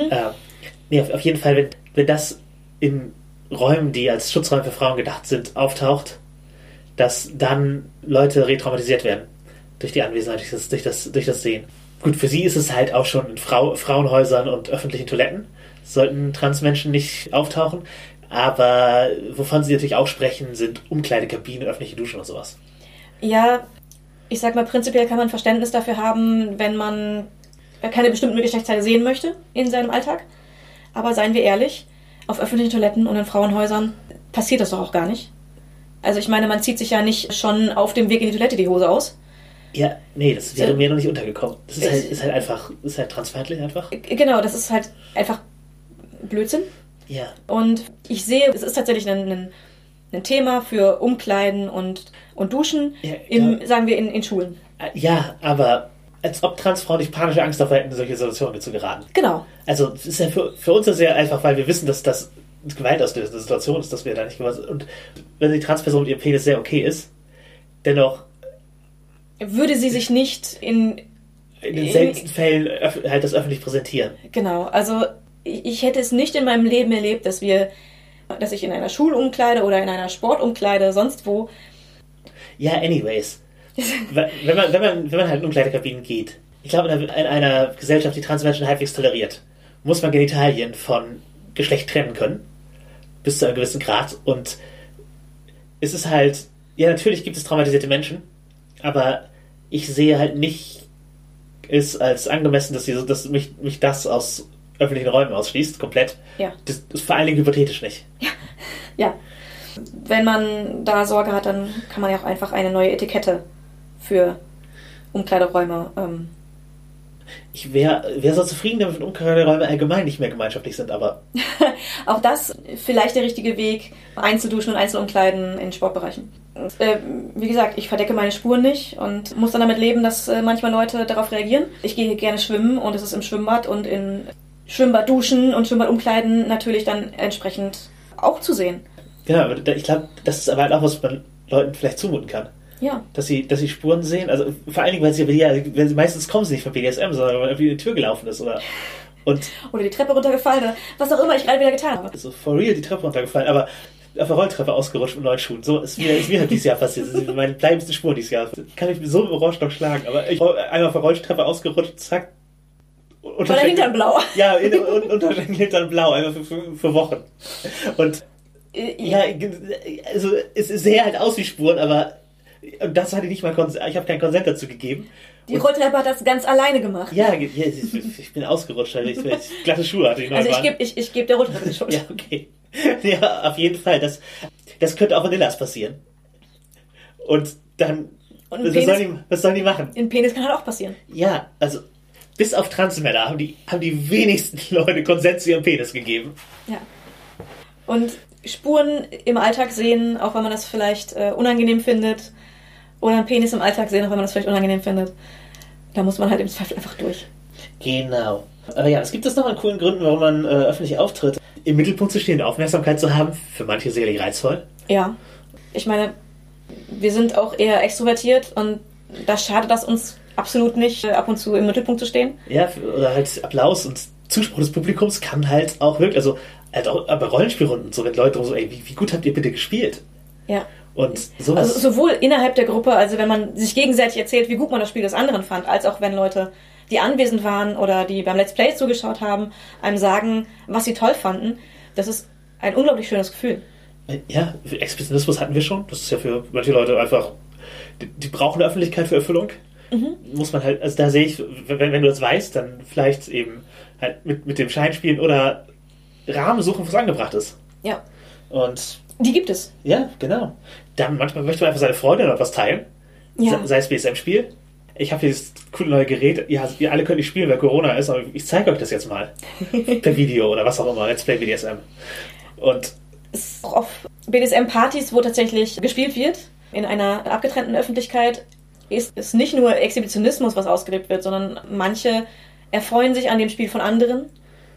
Auf jeden Fall, wenn das in Räumen, die als Schutzräume für Frauen gedacht sind, auftaucht, dass dann Leute retraumatisiert werden durch die Anwesenheit, durch das Sehen. Gut, für sie ist es halt auch schon in Frauenhäusern und öffentlichen Toiletten sollten Transmenschen nicht auftauchen. Aber wovon sie natürlich auch sprechen, sind Umkleidekabinen, öffentliche Duschen und sowas. Ja, ich sag mal, prinzipiell kann man Verständnis dafür haben, wenn man keine bestimmten Geschlechtsteile sehen möchte in seinem Alltag. Aber seien wir ehrlich, auf öffentlichen Toiletten und in Frauenhäusern passiert das doch auch gar nicht. Also ich meine, man zieht sich ja nicht schon auf dem Weg in die Toilette die Hose aus. Ja, nee, das wäre mir noch nicht untergekommen. Das ist halt transfeindlich einfach. Genau, das ist halt einfach Blödsinn. Ja. Und ich sehe, es ist tatsächlich ein Thema für Umkleiden und Duschen, sagen wir, in Schulen. Ja, aber als ob Transfrauen nicht panische Angst davor hätten, in solche Situationen zu geraten. Genau. Also es ist ja für uns sehr einfach, weil wir wissen, dass das Gewalt aus der Situation ist, dass wir da nicht gewollt sind. Und wenn die Transperson mit ihrem Penis sehr okay ist, dennoch würde sie sich nicht in den seltensten Fällen halt das öffentlich präsentieren. Genau, also ich hätte es nicht in meinem Leben erlebt, dass ich in einer Schulumkleide oder in einer Sportumkleide, sonst wo. Ja, anyways. wenn man halt in Umkleidekabinen geht, ich glaube, in einer Gesellschaft, die Transmenschen halbwegs toleriert, muss man Genitalien von Geschlecht trennen können. Bis zu einem gewissen Grad. Und es ist halt, ja, natürlich gibt es traumatisierte Menschen, aber ich sehe halt nicht es als angemessen, dass mich das aus öffentlichen Räumen ausschließt, komplett. Ja. Das ist vor allen Dingen hypothetisch nicht. Ja. Wenn man da Sorge hat, dann kann man ja auch einfach eine neue Etikette für Umkleideräume. Ich wäre so zufrieden, wenn Umkleideräume allgemein nicht mehr gemeinschaftlich sind, aber auch das vielleicht der richtige Weg, Einzelduschen und Einzelumkleiden in Sportbereichen. Wie gesagt, ich verdecke meine Spuren nicht und muss dann damit leben, dass manchmal Leute darauf reagieren. Ich gehe gerne schwimmen und es ist im Schwimmbad und in Schwimmbadduschen und Schwimmbadumkleiden natürlich dann entsprechend auch zu sehen. Genau, ich glaube, das ist aber halt auch, was man Leuten vielleicht zumuten kann. Ja. Dass sie Spuren sehen, also vor allen Dingen, weil sie meistens kommen sie nicht von BDSM, sondern weil irgendwie die Tür gelaufen ist oder die Treppe runtergefallen oder was auch immer ich gerade wieder getan habe. Also for real die Treppe runtergefallen, aber auf der Rolltreppe ausgerutscht mit neuen Schuhen. So ist mir halt dieses Jahr passiert. Das sind meine bleibendste Spur dieses Jahr. Kann ich mir so im Rohrstock schlagen, aber ich einmal auf der Rolltreppe ausgerutscht, zack. War der Hintern blau? Ja, Unterschenkel Hintern blau, einfach für Wochen. Und ja, also es sähe halt aus wie Spuren, aber das hatte ich nicht mal, ich habe keinen Konsent dazu gegeben. Die Rolltreppe hat das ganz alleine gemacht. Ja, ich bin ausgerutscht, weil ich glatte Schuhe hatte. Also ich gebe der Rolltreppe die Schuld. Ja, okay. Ja, auf jeden Fall. Das könnte auch Vanillas passieren. Und dann, was sollen die machen? Ein Penis kann halt auch passieren. Ja, also bis auf Transmänner haben die wenigsten Leute Konsent zu ihrem Penis gegeben. Ja. Und Spuren im Alltag sehen, auch wenn man das vielleicht unangenehm findet, oder einen Penis im Alltag sehen, auch wenn man das vielleicht unangenehm findet, da muss man halt im Zweifel einfach durch. Genau. Aber ja, es gibt noch einen coolen Gründen, warum man öffentlich auftritt. Im Mittelpunkt zu stehen, Aufmerksamkeit zu haben, für manche sicherlich reizvoll. Ja. Ich meine, wir sind auch eher extrovertiert und da schadet das uns absolut nicht, ab und zu im Mittelpunkt zu stehen. Ja, oder halt Applaus und Zuspruch des Publikums kann halt auch wirklich, also halt auch bei Rollenspielrunden, so wenn Leute so, ey, wie gut habt ihr bitte gespielt? Ja. Und sowas. Also sowohl innerhalb der Gruppe, also wenn man sich gegenseitig erzählt, wie gut man das Spiel des anderen fand, als auch wenn Leute, die anwesend waren oder die beim Let's Play zugeschaut haben, einem sagen, was sie toll fanden. Das ist ein unglaublich schönes Gefühl. Ja, Exhibitionismus hatten wir schon. Das ist ja für manche Leute einfach, die brauchen eine Öffentlichkeit für Erfüllung. Mhm. Muss man halt, also da sehe ich, wenn du das weißt, dann vielleicht eben halt mit dem Schein spielen oder Rahmen suchen, was angebracht ist. Ja. Und die gibt es. Ja, genau. Dann manchmal möchte man einfach seine Freunde noch was teilen. Ja. Sei es BSM-Spiel. Ich habe dieses coole neue Gerät. Ja, ihr alle könnt nicht spielen, weil Corona ist, aber ich zeige euch das jetzt mal. Per Video oder was auch immer. Let's Play BDSM. Und auch auf BDSM-Partys, wo tatsächlich gespielt wird, in einer abgetrennten Öffentlichkeit, ist es nicht nur Exhibitionismus, was ausgelebt wird, sondern manche erfreuen sich an dem Spiel von anderen,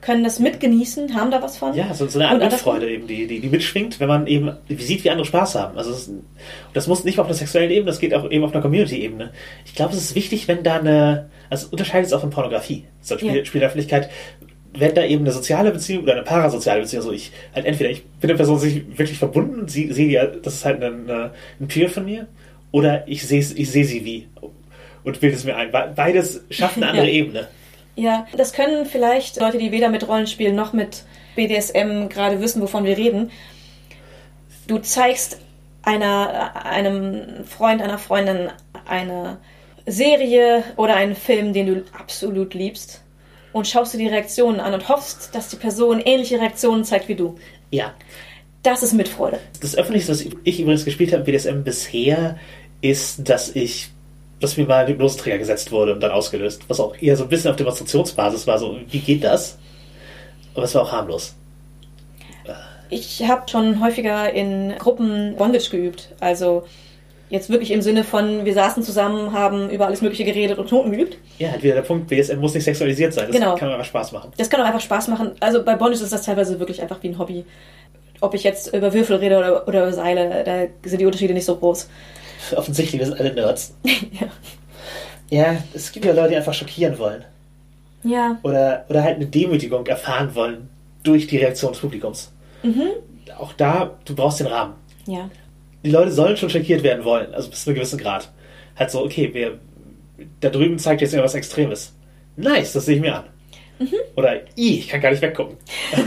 können das mitgenießen, haben da was von. Ja, so eine Art Mitfreude eben, die mitschwingt, wenn man eben sieht, wie andere Spaß haben. Also das muss nicht auf einer sexuellen Ebene, das geht auch eben auf einer Community-Ebene. Ich glaube, es ist wichtig, wenn da also unterscheidet es auch von Pornografie, so Spielöffentlichkeit, wenn da eben eine soziale Beziehung oder eine parasoziale Beziehung, also ich bin der Person sich wirklich verbunden, sie ja, das ist halt ein Peer von mir, oder ich sehe sie wie und bilde es mir ein. Beides schafft eine andere Ebene. Ja, das können vielleicht Leute, die weder mit Rollenspiel noch mit BDSM gerade wissen, wovon wir reden. Du zeigst einem Freund, einer Freundin eine Serie oder einen Film, den du absolut liebst, und schaust dir die Reaktionen an und hoffst, dass die Person ähnliche Reaktionen zeigt wie du. Ja. Das ist Mitfreude. Das Öffentlichste, was ich übrigens gespielt habe im BDSM bisher, ist, dass mir mal ein Hypnoseträger gesetzt wurde und dann ausgelöst. Was auch eher so ein bisschen auf Demonstrationsbasis war, so, wie geht das? Aber es war auch harmlos. Ich habe schon häufiger in Gruppen Bondage geübt. Also jetzt wirklich im Sinne von, wir saßen zusammen, haben über alles Mögliche geredet und Knoten geübt. Ja, halt wieder der Punkt, BDSM muss nicht sexualisiert sein. Das kann einfach Spaß machen. Das kann auch einfach Spaß machen. Also bei Bondage ist das teilweise wirklich einfach wie ein Hobby. Ob ich jetzt über Würfel rede oder über Seile, da sind die Unterschiede nicht so groß. Offensichtlich, wir sind alle Nerds. Ja. Ja, es gibt ja Leute, die einfach schockieren wollen. Ja. Oder halt eine Demütigung erfahren wollen durch die Reaktion des Publikums. Mhm. Auch da, du brauchst den Rahmen. Ja. Die Leute sollen schon schockiert werden wollen, also bis zu einem gewissen Grad. Halt so, okay, da drüben zeigt jetzt irgendwas Extremes. Nice, das sehe ich mir an. Mhm. Oder, ich kann gar nicht weggucken.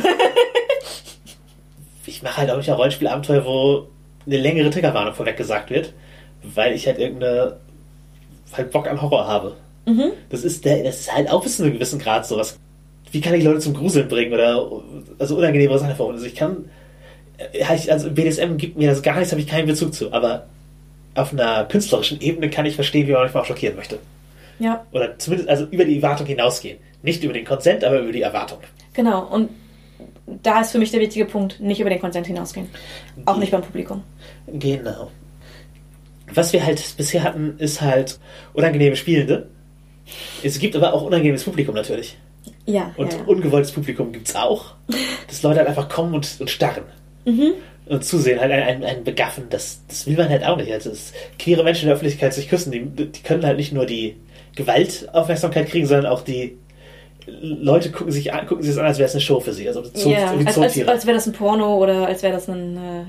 Ich mache halt auch nicht ein Rollenspielabenteuer, wo eine längere Triggerwarnung vorweg gesagt wird, weil ich halt halt Bock an Horror habe. Mhm. Das ist halt auch bis zu einem gewissen Grad sowas. Wie kann ich Leute zum Gruseln bringen oder also unangenehmere Sachen hervorholen? Also BDSM gibt mir das gar nichts, habe ich keinen Bezug zu, aber auf einer künstlerischen Ebene kann ich verstehen, wie man manchmal auch schockieren möchte. Ja. Oder zumindest also über die Erwartung hinausgehen. Nicht über den Konsent, aber über die Erwartung. Genau, und da ist für mich der wichtige Punkt, nicht über den Konsent hinausgehen. Auch nicht beim Publikum. Genau. Was wir halt bisher hatten, ist halt unangenehme Spielende. Es gibt aber auch unangenehmes Publikum natürlich. Ja. Und ungewolltes Publikum gibt es auch. Dass Leute halt einfach kommen und starren. Mhm. Und zusehen, halt ein Begaffen. Das will man halt auch nicht. Also queere Menschen in der Öffentlichkeit sich küssen, die können halt nicht nur die Gewaltaufmerksamkeit kriegen, sondern auch die Leute gucken sich das an, als wäre es eine Show für sie. Also als wäre das ein Porno oder als wäre das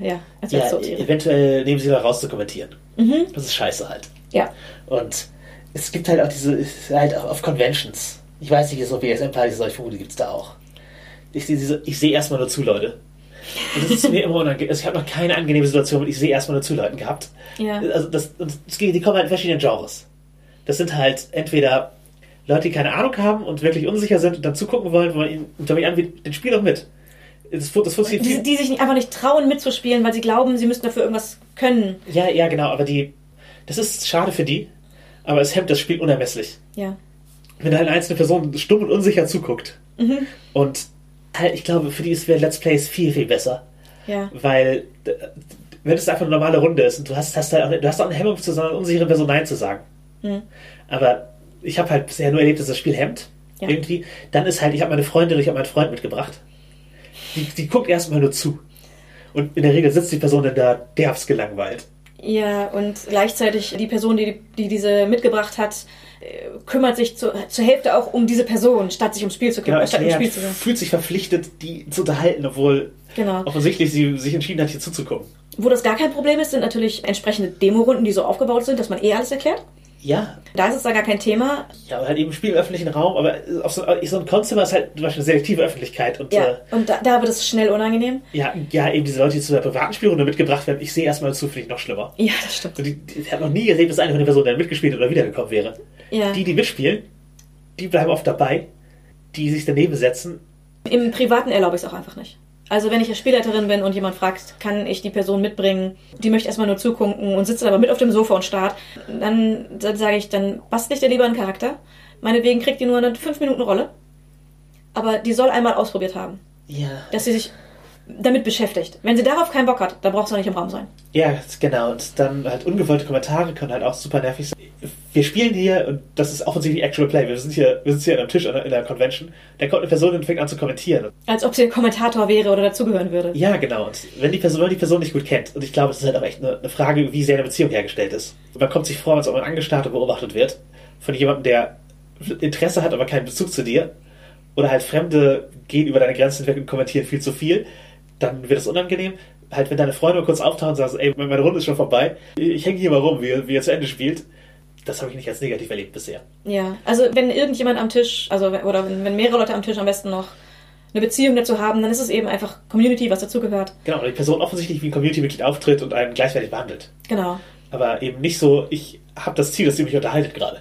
eventuell nehmen sie da raus zu kommentieren. Mhm. Das ist scheiße halt. Ja. Und es gibt halt auch halt auch auf Conventions. Ich weiß nicht, so BDSM-Partys, aber ich vermute, gibt es da auch. Ich sehe erstmal nur zu, Leute. Und das ist mir immer unangenehm. Also ich habe noch keine angenehme Situation mit ich sehe erstmal nur zu Leuten gehabt. Ja. Also die kommen halt in verschiedenen Genres. Das sind halt entweder Leute, die keine Ahnung haben und wirklich unsicher sind und dann zugucken wollen, wo man ihnen anbietet, den Spiel doch mit. Die sich einfach nicht trauen mitzuspielen, weil sie glauben, sie müssten dafür irgendwas können. Ja, genau, aber das ist schade für die, aber es hemmt das Spiel unermesslich. Ja. Wenn da eine einzelne Person stumm und unsicher zuguckt. Mhm. Und halt, ich glaube, für die wäre Let's Plays viel, viel besser. Ja. Weil, wenn es einfach eine normale Runde ist und du hast auch eine Hemmung, zu so einer unsicheren Person Nein zu sagen. Mhm. Aber ich habe halt bisher nur erlebt, dass das Spiel hemmt. Ja. Irgendwie. Dann ist halt, ich habe meine Freundin und ich habe meinen Freund mitgebracht. Die guckt erstmal nur zu. Und in der Regel sitzt die Person dann da derbst gelangweilt. Ja, und gleichzeitig die Person, die diese mitgebracht hat, kümmert sich zur Hälfte auch um diese Person, statt sich ums Spiel zu kümmern. Genau, fühlt sich verpflichtet, die zu unterhalten, obwohl offensichtlich sie sich entschieden hat, hier zuzugucken. Wo das gar kein Problem ist, sind natürlich entsprechende Demo-Runden, die so aufgebaut sind, dass man alles erklärt. Ja. Da ist es da gar kein Thema. Ja, aber halt eben Spiel im öffentlichen Raum, aber auf so ein Konzert ist halt zum Beispiel eine selektive Öffentlichkeit. Und da wird es schnell unangenehm. Ja, eben diese Leute, die zu der privaten Spielrunde mitgebracht werden, ich sehe erstmal zu, finde ich noch schlimmer. Ja, das stimmt. Und die hat noch nie erlebt, dass eine von den Personen, die mitgespielt oder wiedergekommen wäre. Ja. Die mitspielen, die bleiben oft dabei, die sich daneben setzen. Im Privaten erlaube ich es auch einfach nicht. Also wenn ich Spielleiterin bin und jemand fragt, kann ich die Person mitbringen, die möchte erstmal nur zugucken und sitzt aber mit auf dem Sofa und starrt, dann sage ich, dann bastel ich dir lieber einen Charakter. Meinetwegen kriegt die nur eine 5-Minuten-Rolle. Aber die soll einmal ausprobiert haben. Ja. Dass sie sich damit beschäftigt. Wenn sie darauf keinen Bock hat, dann braucht sie auch nicht im Raum sein. Ja, genau. Und dann halt ungewollte Kommentare können halt auch super nervig sein. Wir spielen hier, und das ist offensichtlich Actual Play, wir sitzen hier an einem Tisch in der Convention, da kommt eine Person und fängt an zu kommentieren. Als ob sie ein Kommentator wäre oder dazugehören würde. Ja, genau. Und wenn die Person nicht gut kennt, und ich glaube, es ist halt auch echt eine Frage, wie sehr eine Beziehung hergestellt ist. Und man kommt sich vor, als ob man angestarrt und beobachtet wird von jemandem, der Interesse hat, aber keinen Bezug zu dir. Oder halt Fremde gehen über deine Grenzen weg und kommentieren viel zu viel. Dann wird es unangenehm. Halt, wenn deine Freunde kurz auftauchen und sagen, ey, meine Runde ist schon vorbei, ich hänge hier mal rum, wie ihr zu Ende spielt. Das habe ich nicht als negativ erlebt bisher. Ja, also wenn irgendjemand am Tisch, oder wenn mehrere Leute am Tisch am besten noch eine Beziehung dazu haben, dann ist es eben einfach Community, was dazugehört. Genau, und die Person offensichtlich wie ein Community-Mitglied auftritt und einen gleichwertig behandelt. Genau. Aber eben nicht so, ich habe das Ziel, dass ihr mich unterhaltet gerade.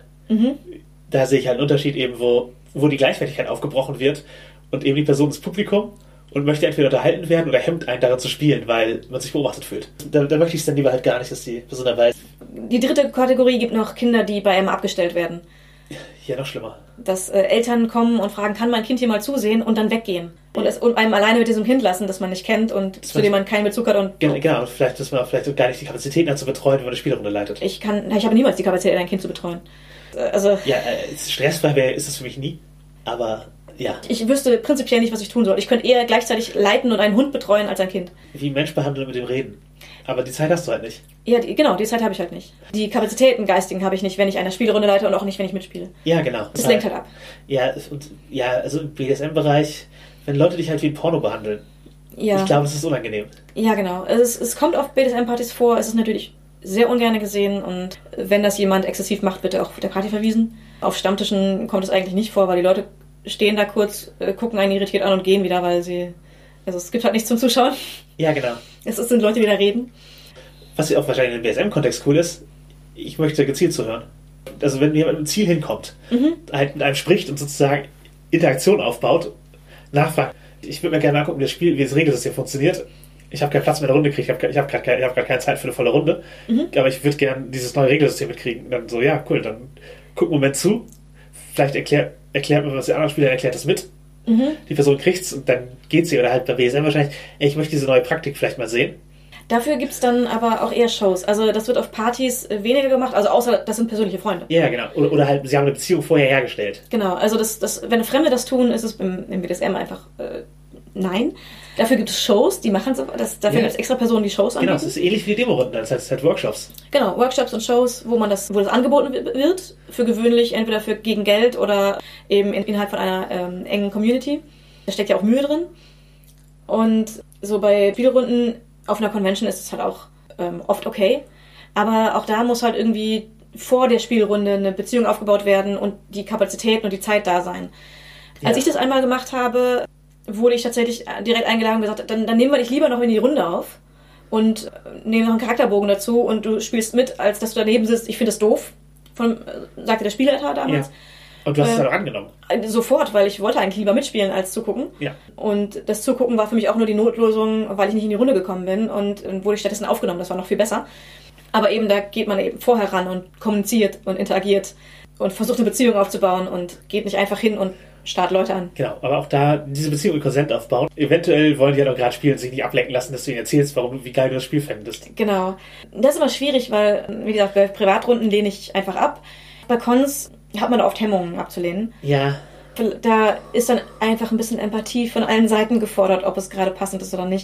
Da sehe ich halt einen Unterschied eben, wo die Gleichwertigkeit aufgebrochen wird und eben die Person ist Publikum und möchte entweder unterhalten werden oder hemmt einen daran zu spielen, weil man sich beobachtet fühlt. Da möchte ich es dann lieber halt gar nicht, dass die Person dabei ist. Die dritte Kategorie gibt noch Kinder, die bei einem abgestellt werden. Ja, noch schlimmer. Dass Eltern kommen und fragen, kann mein Kind hier mal zusehen und dann weggehen. Und einem alleine mit diesem Kind lassen, das man nicht kennt und zu dem man keinen Bezug hat. Und genau, vielleicht, dass man vielleicht gar nicht die Kapazitäten hat zu betreuen, wenn man eine Spielrunde leitet. Ich habe niemals die Kapazität, ein Kind zu betreuen. Also, ja, stressfrei ist es für mich nie, aber ja. Ich wüsste prinzipiell nicht, was ich tun soll. Ich könnte eher gleichzeitig leiten und einen Hund betreuen als ein Kind. Wie ein Mensch behandeln und mit dem reden. Aber die Zeit hast du halt nicht. Ja, die Zeit habe ich halt nicht. Die Kapazitäten geistigen habe ich nicht, wenn ich eine Spielrunde leite und auch nicht, wenn ich mitspiele. Ja, genau. Das lenkt halt ab. Ja, also im BDSM-Bereich, wenn Leute dich halt wie ein Porno behandeln, ich glaube, das ist unangenehm. Ja, genau. Es kommt auf BDSM-Partys vor, es ist natürlich sehr ungern gesehen und wenn das jemand exzessiv macht, wird er auch auf der Party verwiesen. Auf Stammtischen kommt es eigentlich nicht vor, weil die Leute stehen da kurz, gucken einen irritiert an und gehen wieder, also es gibt halt nichts zum Zuschauen. Ja, genau. Es sind Leute, die da reden. Was ja auch wahrscheinlich im BSM-Kontext cool ist, ich möchte gezielt zuhören. Also wenn jemand mit einem Ziel hinkommt, halt mit einem spricht und sozusagen Interaktion aufbaut, nachfragt. Ich würde mir gerne angucken, wie das Regelsystem funktioniert. Ich habe keinen Platz mehr in der Runde gekriegt, ich hab grad keine Zeit für eine volle Runde, aber ich würde gerne dieses neue Regelsystem mitkriegen. Und dann so, ja, cool, dann guck einen Moment zu. Vielleicht erklärt mir, was der andere Spieler erklärt, das mit. Die Person kriegt's und dann geht sie. Oder halt bei BSM wahrscheinlich, ich möchte diese neue Praktik vielleicht mal sehen. Dafür gibt's dann aber auch eher Shows. Also das wird auf Partys weniger gemacht, also außer das sind persönliche Freunde. Ja, genau. Oder halt, sie haben eine Beziehung vorher hergestellt. Genau, also wenn Fremde das tun, ist es im BDSM einfach nein. Dafür gibt es Shows, die machen so, dafür gibt es extra Personen, die Shows anbieten. Genau, es ist ähnlich wie die Demo-Runden, das heißt halt Workshops. Genau, Workshops und Shows, wo das angeboten wird, für gewöhnlich, entweder gegen Geld oder eben innerhalb von einer engen Community. Da steckt ja auch Mühe drin. Und so bei Spielrunden auf einer Convention ist es halt auch oft okay. Aber auch da muss halt irgendwie vor der Spielrunde eine Beziehung aufgebaut werden und die Kapazitäten und die Zeit da sein. Als ich das einmal gemacht habe, wurde ich tatsächlich direkt eingeladen und gesagt, dann nehmen wir dich lieber noch in die Runde auf und nehmen noch einen Charakterbogen dazu und du spielst mit, als dass du daneben sitzt. Ich finde das doof, sagte der Spielleiter damals. Ja. Und du hast es dann auch angenommen? Sofort, weil ich wollte eigentlich lieber mitspielen als zugucken. Ja. Und das Zugucken war für mich auch nur die Notlösung, weil ich nicht in die Runde gekommen bin und wurde ich stattdessen aufgenommen. Das war noch viel besser. Aber eben, da geht man eben vorher ran und kommuniziert und interagiert und versucht eine Beziehung aufzubauen und geht nicht einfach hin und starrt Leute an. Genau, aber auch da diese Beziehung mit Konsent aufbauen. Eventuell wollen die ja doch gerade spielen und sich nicht ablenken lassen, dass du ihnen erzählst, wie geil du das Spiel fändest. Genau. Das ist immer schwierig, weil, wie gesagt, bei Privatrunden lehne ich einfach ab. Bei Cons hat man da oft Hemmungen abzulehnen. Ja. Da ist dann einfach ein bisschen Empathie von allen Seiten gefordert, ob es gerade passend ist oder nicht.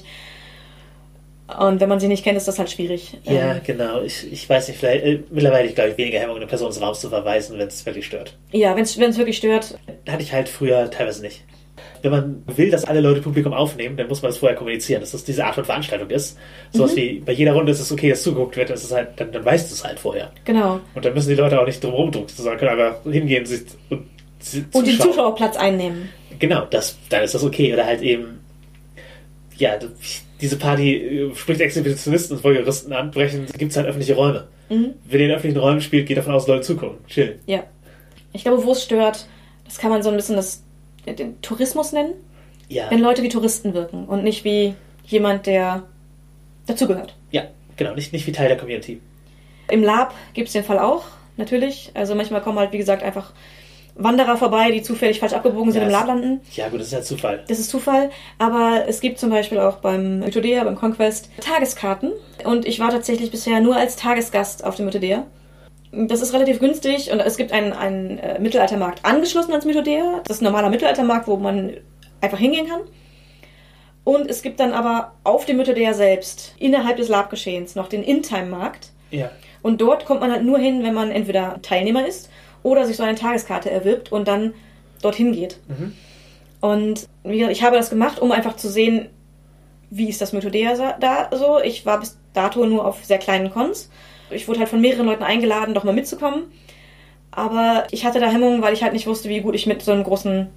Und wenn man sie nicht kennt, ist das halt schwierig. Ja, genau. Ich weiß nicht, vielleicht mittlerweile glaube ich weniger Hemmung, eine Person ins Raum zu verweisen, wenn es wirklich stört. Ja, wenn es wirklich stört. Hatte ich halt früher teilweise nicht. Wenn man will, dass alle Leute Publikum aufnehmen, dann muss man das vorher kommunizieren, dass das diese Art von Veranstaltung ist. Sowas wie, bei jeder Runde ist es okay, dass zugeguckt wird, dann weißt du es halt vorher. Genau. Und dann müssen die Leute auch nicht drum rumdrucken, sondern können einfach hingehen und den Zuschauerplatz einnehmen. Genau, dann ist das okay. Oder halt eben, ja, diese Party spricht Exhibitionisten und Voyeuristen an, gibt es halt öffentliche Räume. Wer in öffentlichen Räumen spielt, geht davon aus, Leute zugucken. Chill. Ja. Ich glaube, wo es stört, das kann man so ein bisschen den Tourismus nennen. Ja. Wenn Leute wie Touristen wirken und nicht wie jemand, der dazugehört. Ja, genau, nicht wie Teil der Community. Im Lab gibt es den Fall auch, natürlich. Also manchmal kommen halt, wie gesagt, einfach Wanderer vorbei, die zufällig falsch abgebogen sind, im Lab landen. Ja gut, das ist ja Zufall. Das ist Zufall, aber es gibt zum Beispiel auch beim Mythodea, beim Conquest, Tageskarten. Und ich war tatsächlich bisher nur als Tagesgast auf dem Mythodea. Das ist relativ günstig und es gibt einen Mittelaltermarkt angeschlossen ans Mythodea. Das ist ein normaler Mittelaltermarkt, wo man einfach hingehen kann. Und es gibt dann aber auf dem Mythodea selbst, innerhalb des Lab-Geschehens, noch den In-Time-Markt. Ja. Und dort kommt man halt nur hin, wenn man entweder Teilnehmer ist oder sich so eine Tageskarte erwirbt und dann dorthin geht. Mhm. Und wie gesagt, ich habe das gemacht, um einfach zu sehen, wie ist das Mythodea da so. Ich war bis dato nur auf sehr kleinen Cons. Ich wurde halt von mehreren Leuten eingeladen, doch mal mitzukommen. Aber ich hatte da Hemmungen, weil ich halt nicht wusste, wie gut ich mit so einem großen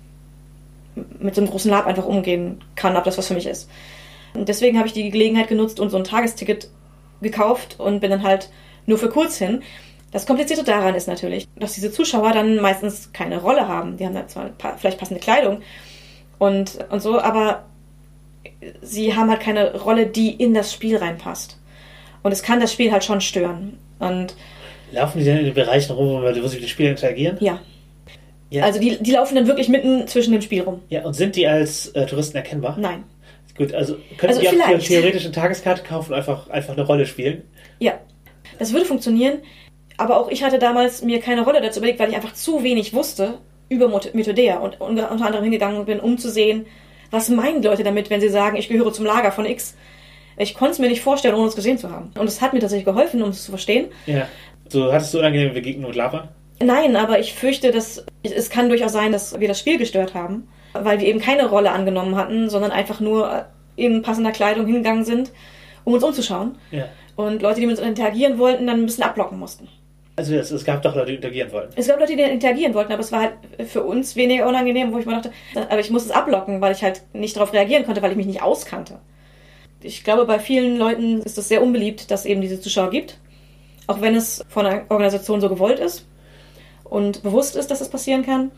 Lab einfach umgehen kann, ob das was für mich ist. Und deswegen habe ich die Gelegenheit genutzt und so ein Tagesticket gekauft und bin dann halt nur für kurz hin. Das Komplizierte daran ist natürlich, dass diese Zuschauer dann meistens keine Rolle haben. Die haben dann zwar vielleicht passende Kleidung und so, aber sie haben halt keine Rolle, die in das Spiel reinpasst. Und es kann das Spiel halt schon stören. Und laufen die denn in den Bereichen rum, wo sie mit den Spielern interagieren? Ja. Also die laufen dann wirklich mitten zwischen dem Spiel rum. Ja, und sind die als Touristen erkennbar? Nein. Gut, also können die auch theoretisch eine Tageskarte kaufen und einfach eine Rolle spielen? Ja, das würde funktionieren. Aber auch ich hatte damals mir keine Rolle dazu überlegt, weil ich einfach zu wenig wusste über Mythodea und unter anderem hingegangen bin, um zu sehen, was meinen Leute damit, wenn sie sagen, ich gehöre zum Lager von X. Ich konnte es mir nicht vorstellen, ohne es gesehen zu haben. Und es hat mir tatsächlich geholfen, um es zu verstehen. Ja. Hattest du unangenehme Begegnungen mit Lavern? Nein, aber ich fürchte, dass es kann durchaus sein, dass wir das Spiel gestört haben, weil wir eben keine Rolle angenommen hatten, sondern einfach nur in passender Kleidung hingegangen sind, um uns umzuschauen. Ja. Und Leute, die mit uns interagieren wollten, dann ein bisschen abblocken mussten. Also es gab doch Leute, die interagieren wollten. Es gab Leute, die interagieren wollten, aber es war halt für uns weniger unangenehm, wo ich mir dachte, aber ich muss es abblocken, weil ich halt nicht darauf reagieren konnte, weil ich mich nicht auskannte. Ich glaube, bei vielen Leuten ist es sehr unbeliebt, dass es eben diese Zuschauer gibt. Auch wenn es von einer Organisation so gewollt ist und bewusst ist, dass es passieren kann.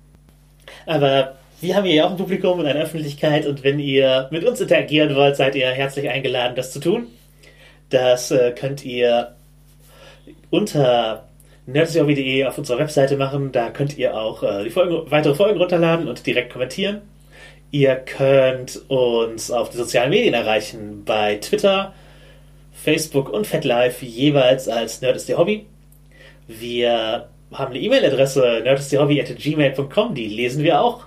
Aber wir haben hier ja auch ein Publikum und eine Öffentlichkeit und wenn ihr mit uns interagieren wollt, seid ihr herzlich eingeladen, das zu tun. Das könnt ihr unter nerdsy.de auf unserer Webseite machen. Da könnt ihr auch weitere Folgen runterladen und direkt kommentieren. Ihr könnt uns auf die sozialen Medien erreichen, bei Twitter, Facebook und FetLife jeweils als Nerd ist Ihr Hobby. Wir haben eine E-Mail-Adresse nerdistierhobby@gmail.com, die lesen wir auch.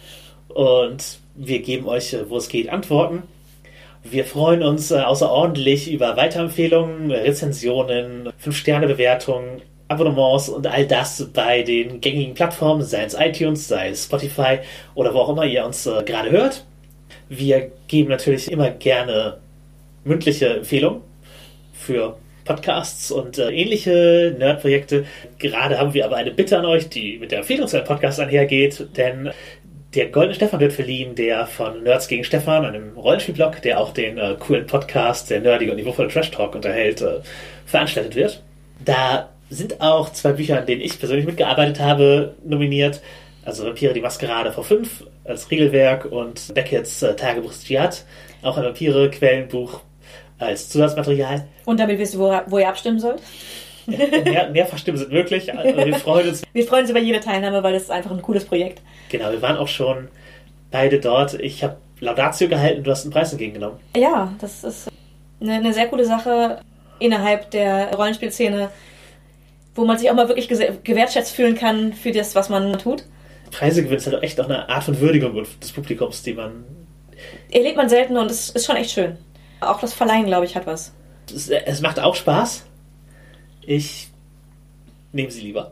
Und wir geben euch, wo es geht, Antworten. Wir freuen uns außerordentlich über Weiterempfehlungen, Rezensionen, 5-Sterne-Bewertungen, Abonnements und all das bei den gängigen Plattformen, sei es iTunes, sei es Spotify oder wo auch immer ihr uns gerade hört. Wir geben natürlich immer gerne mündliche Empfehlungen für Podcasts und ähnliche Nerdprojekte. Gerade haben wir aber eine Bitte an euch, die mit der Empfehlung zu einem Podcast einhergeht, denn der Goldene Stefan wird verliehen, der von Nerds gegen Stefan, einem Rollenspielblog, der auch den coolen Podcast, der nerdige und niveauvolle Trash Talk unterhält, veranstaltet wird. Da sind auch 2 Bücher, an denen ich persönlich mitgearbeitet habe, nominiert. Also Vampire, die Maskerade V5 als Regelwerk und Beckett's Tagebuch des Dschihad, auch ein Vampire-Quellenbuch als Zusatzmaterial. Und damit wisst ihr, wo ihr abstimmen sollt? Mehrfach Stimmen sind möglich. Also wir freuen uns. Wir freuen uns über jede Teilnahme, weil das ist einfach ein cooles Projekt. Genau, wir waren auch schon beide dort. Ich habe Laudatio gehalten, du hast einen Preis entgegengenommen. Ja, das ist eine sehr coole Sache innerhalb der Rollenspielszene, wo man sich auch mal wirklich gewertschätzt fühlen kann für das, was man tut. Preise gewinnen ist halt auch echt auch eine Art von Würdigung des Publikums, die man... Erlebt man selten und es ist schon echt schön. Auch das Verleihen, glaube ich, hat was. Es macht auch Spaß. Ich nehme sie lieber.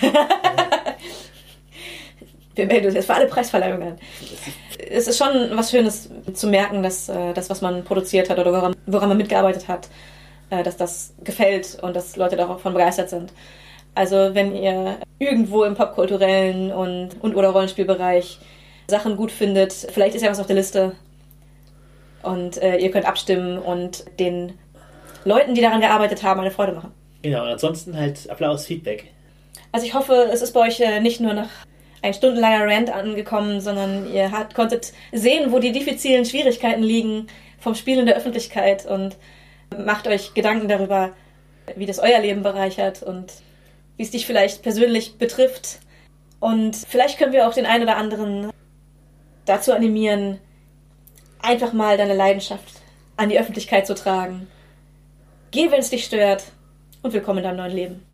Wir melden uns jetzt für alle Preisverleihungen an. Es ist schon was Schönes zu merken, dass das, was man produziert hat oder woran man mitgearbeitet hat, dass das gefällt und dass Leute davon begeistert sind. Also wenn ihr irgendwo im popkulturellen und oder Rollenspielbereich Sachen gut findet, vielleicht ist ja was auf der Liste und ihr könnt abstimmen und den Leuten, die daran gearbeitet haben, eine Freude machen. Genau, und ansonsten halt Applaus, Feedback. Also ich hoffe, es ist bei euch nicht nur nach ein stundenlanger Rant angekommen, sondern ihr konntet sehen, wo die diffizilen Schwierigkeiten liegen vom Spiel in der Öffentlichkeit und macht euch Gedanken darüber, wie das euer Leben bereichert und wie es dich vielleicht persönlich betrifft Und vielleicht können wir auch den einen oder anderen dazu animieren, einfach mal deine Leidenschaft an die Öffentlichkeit zu tragen. Geh, wenn es dich stört, und willkommen in deinem neuen Leben.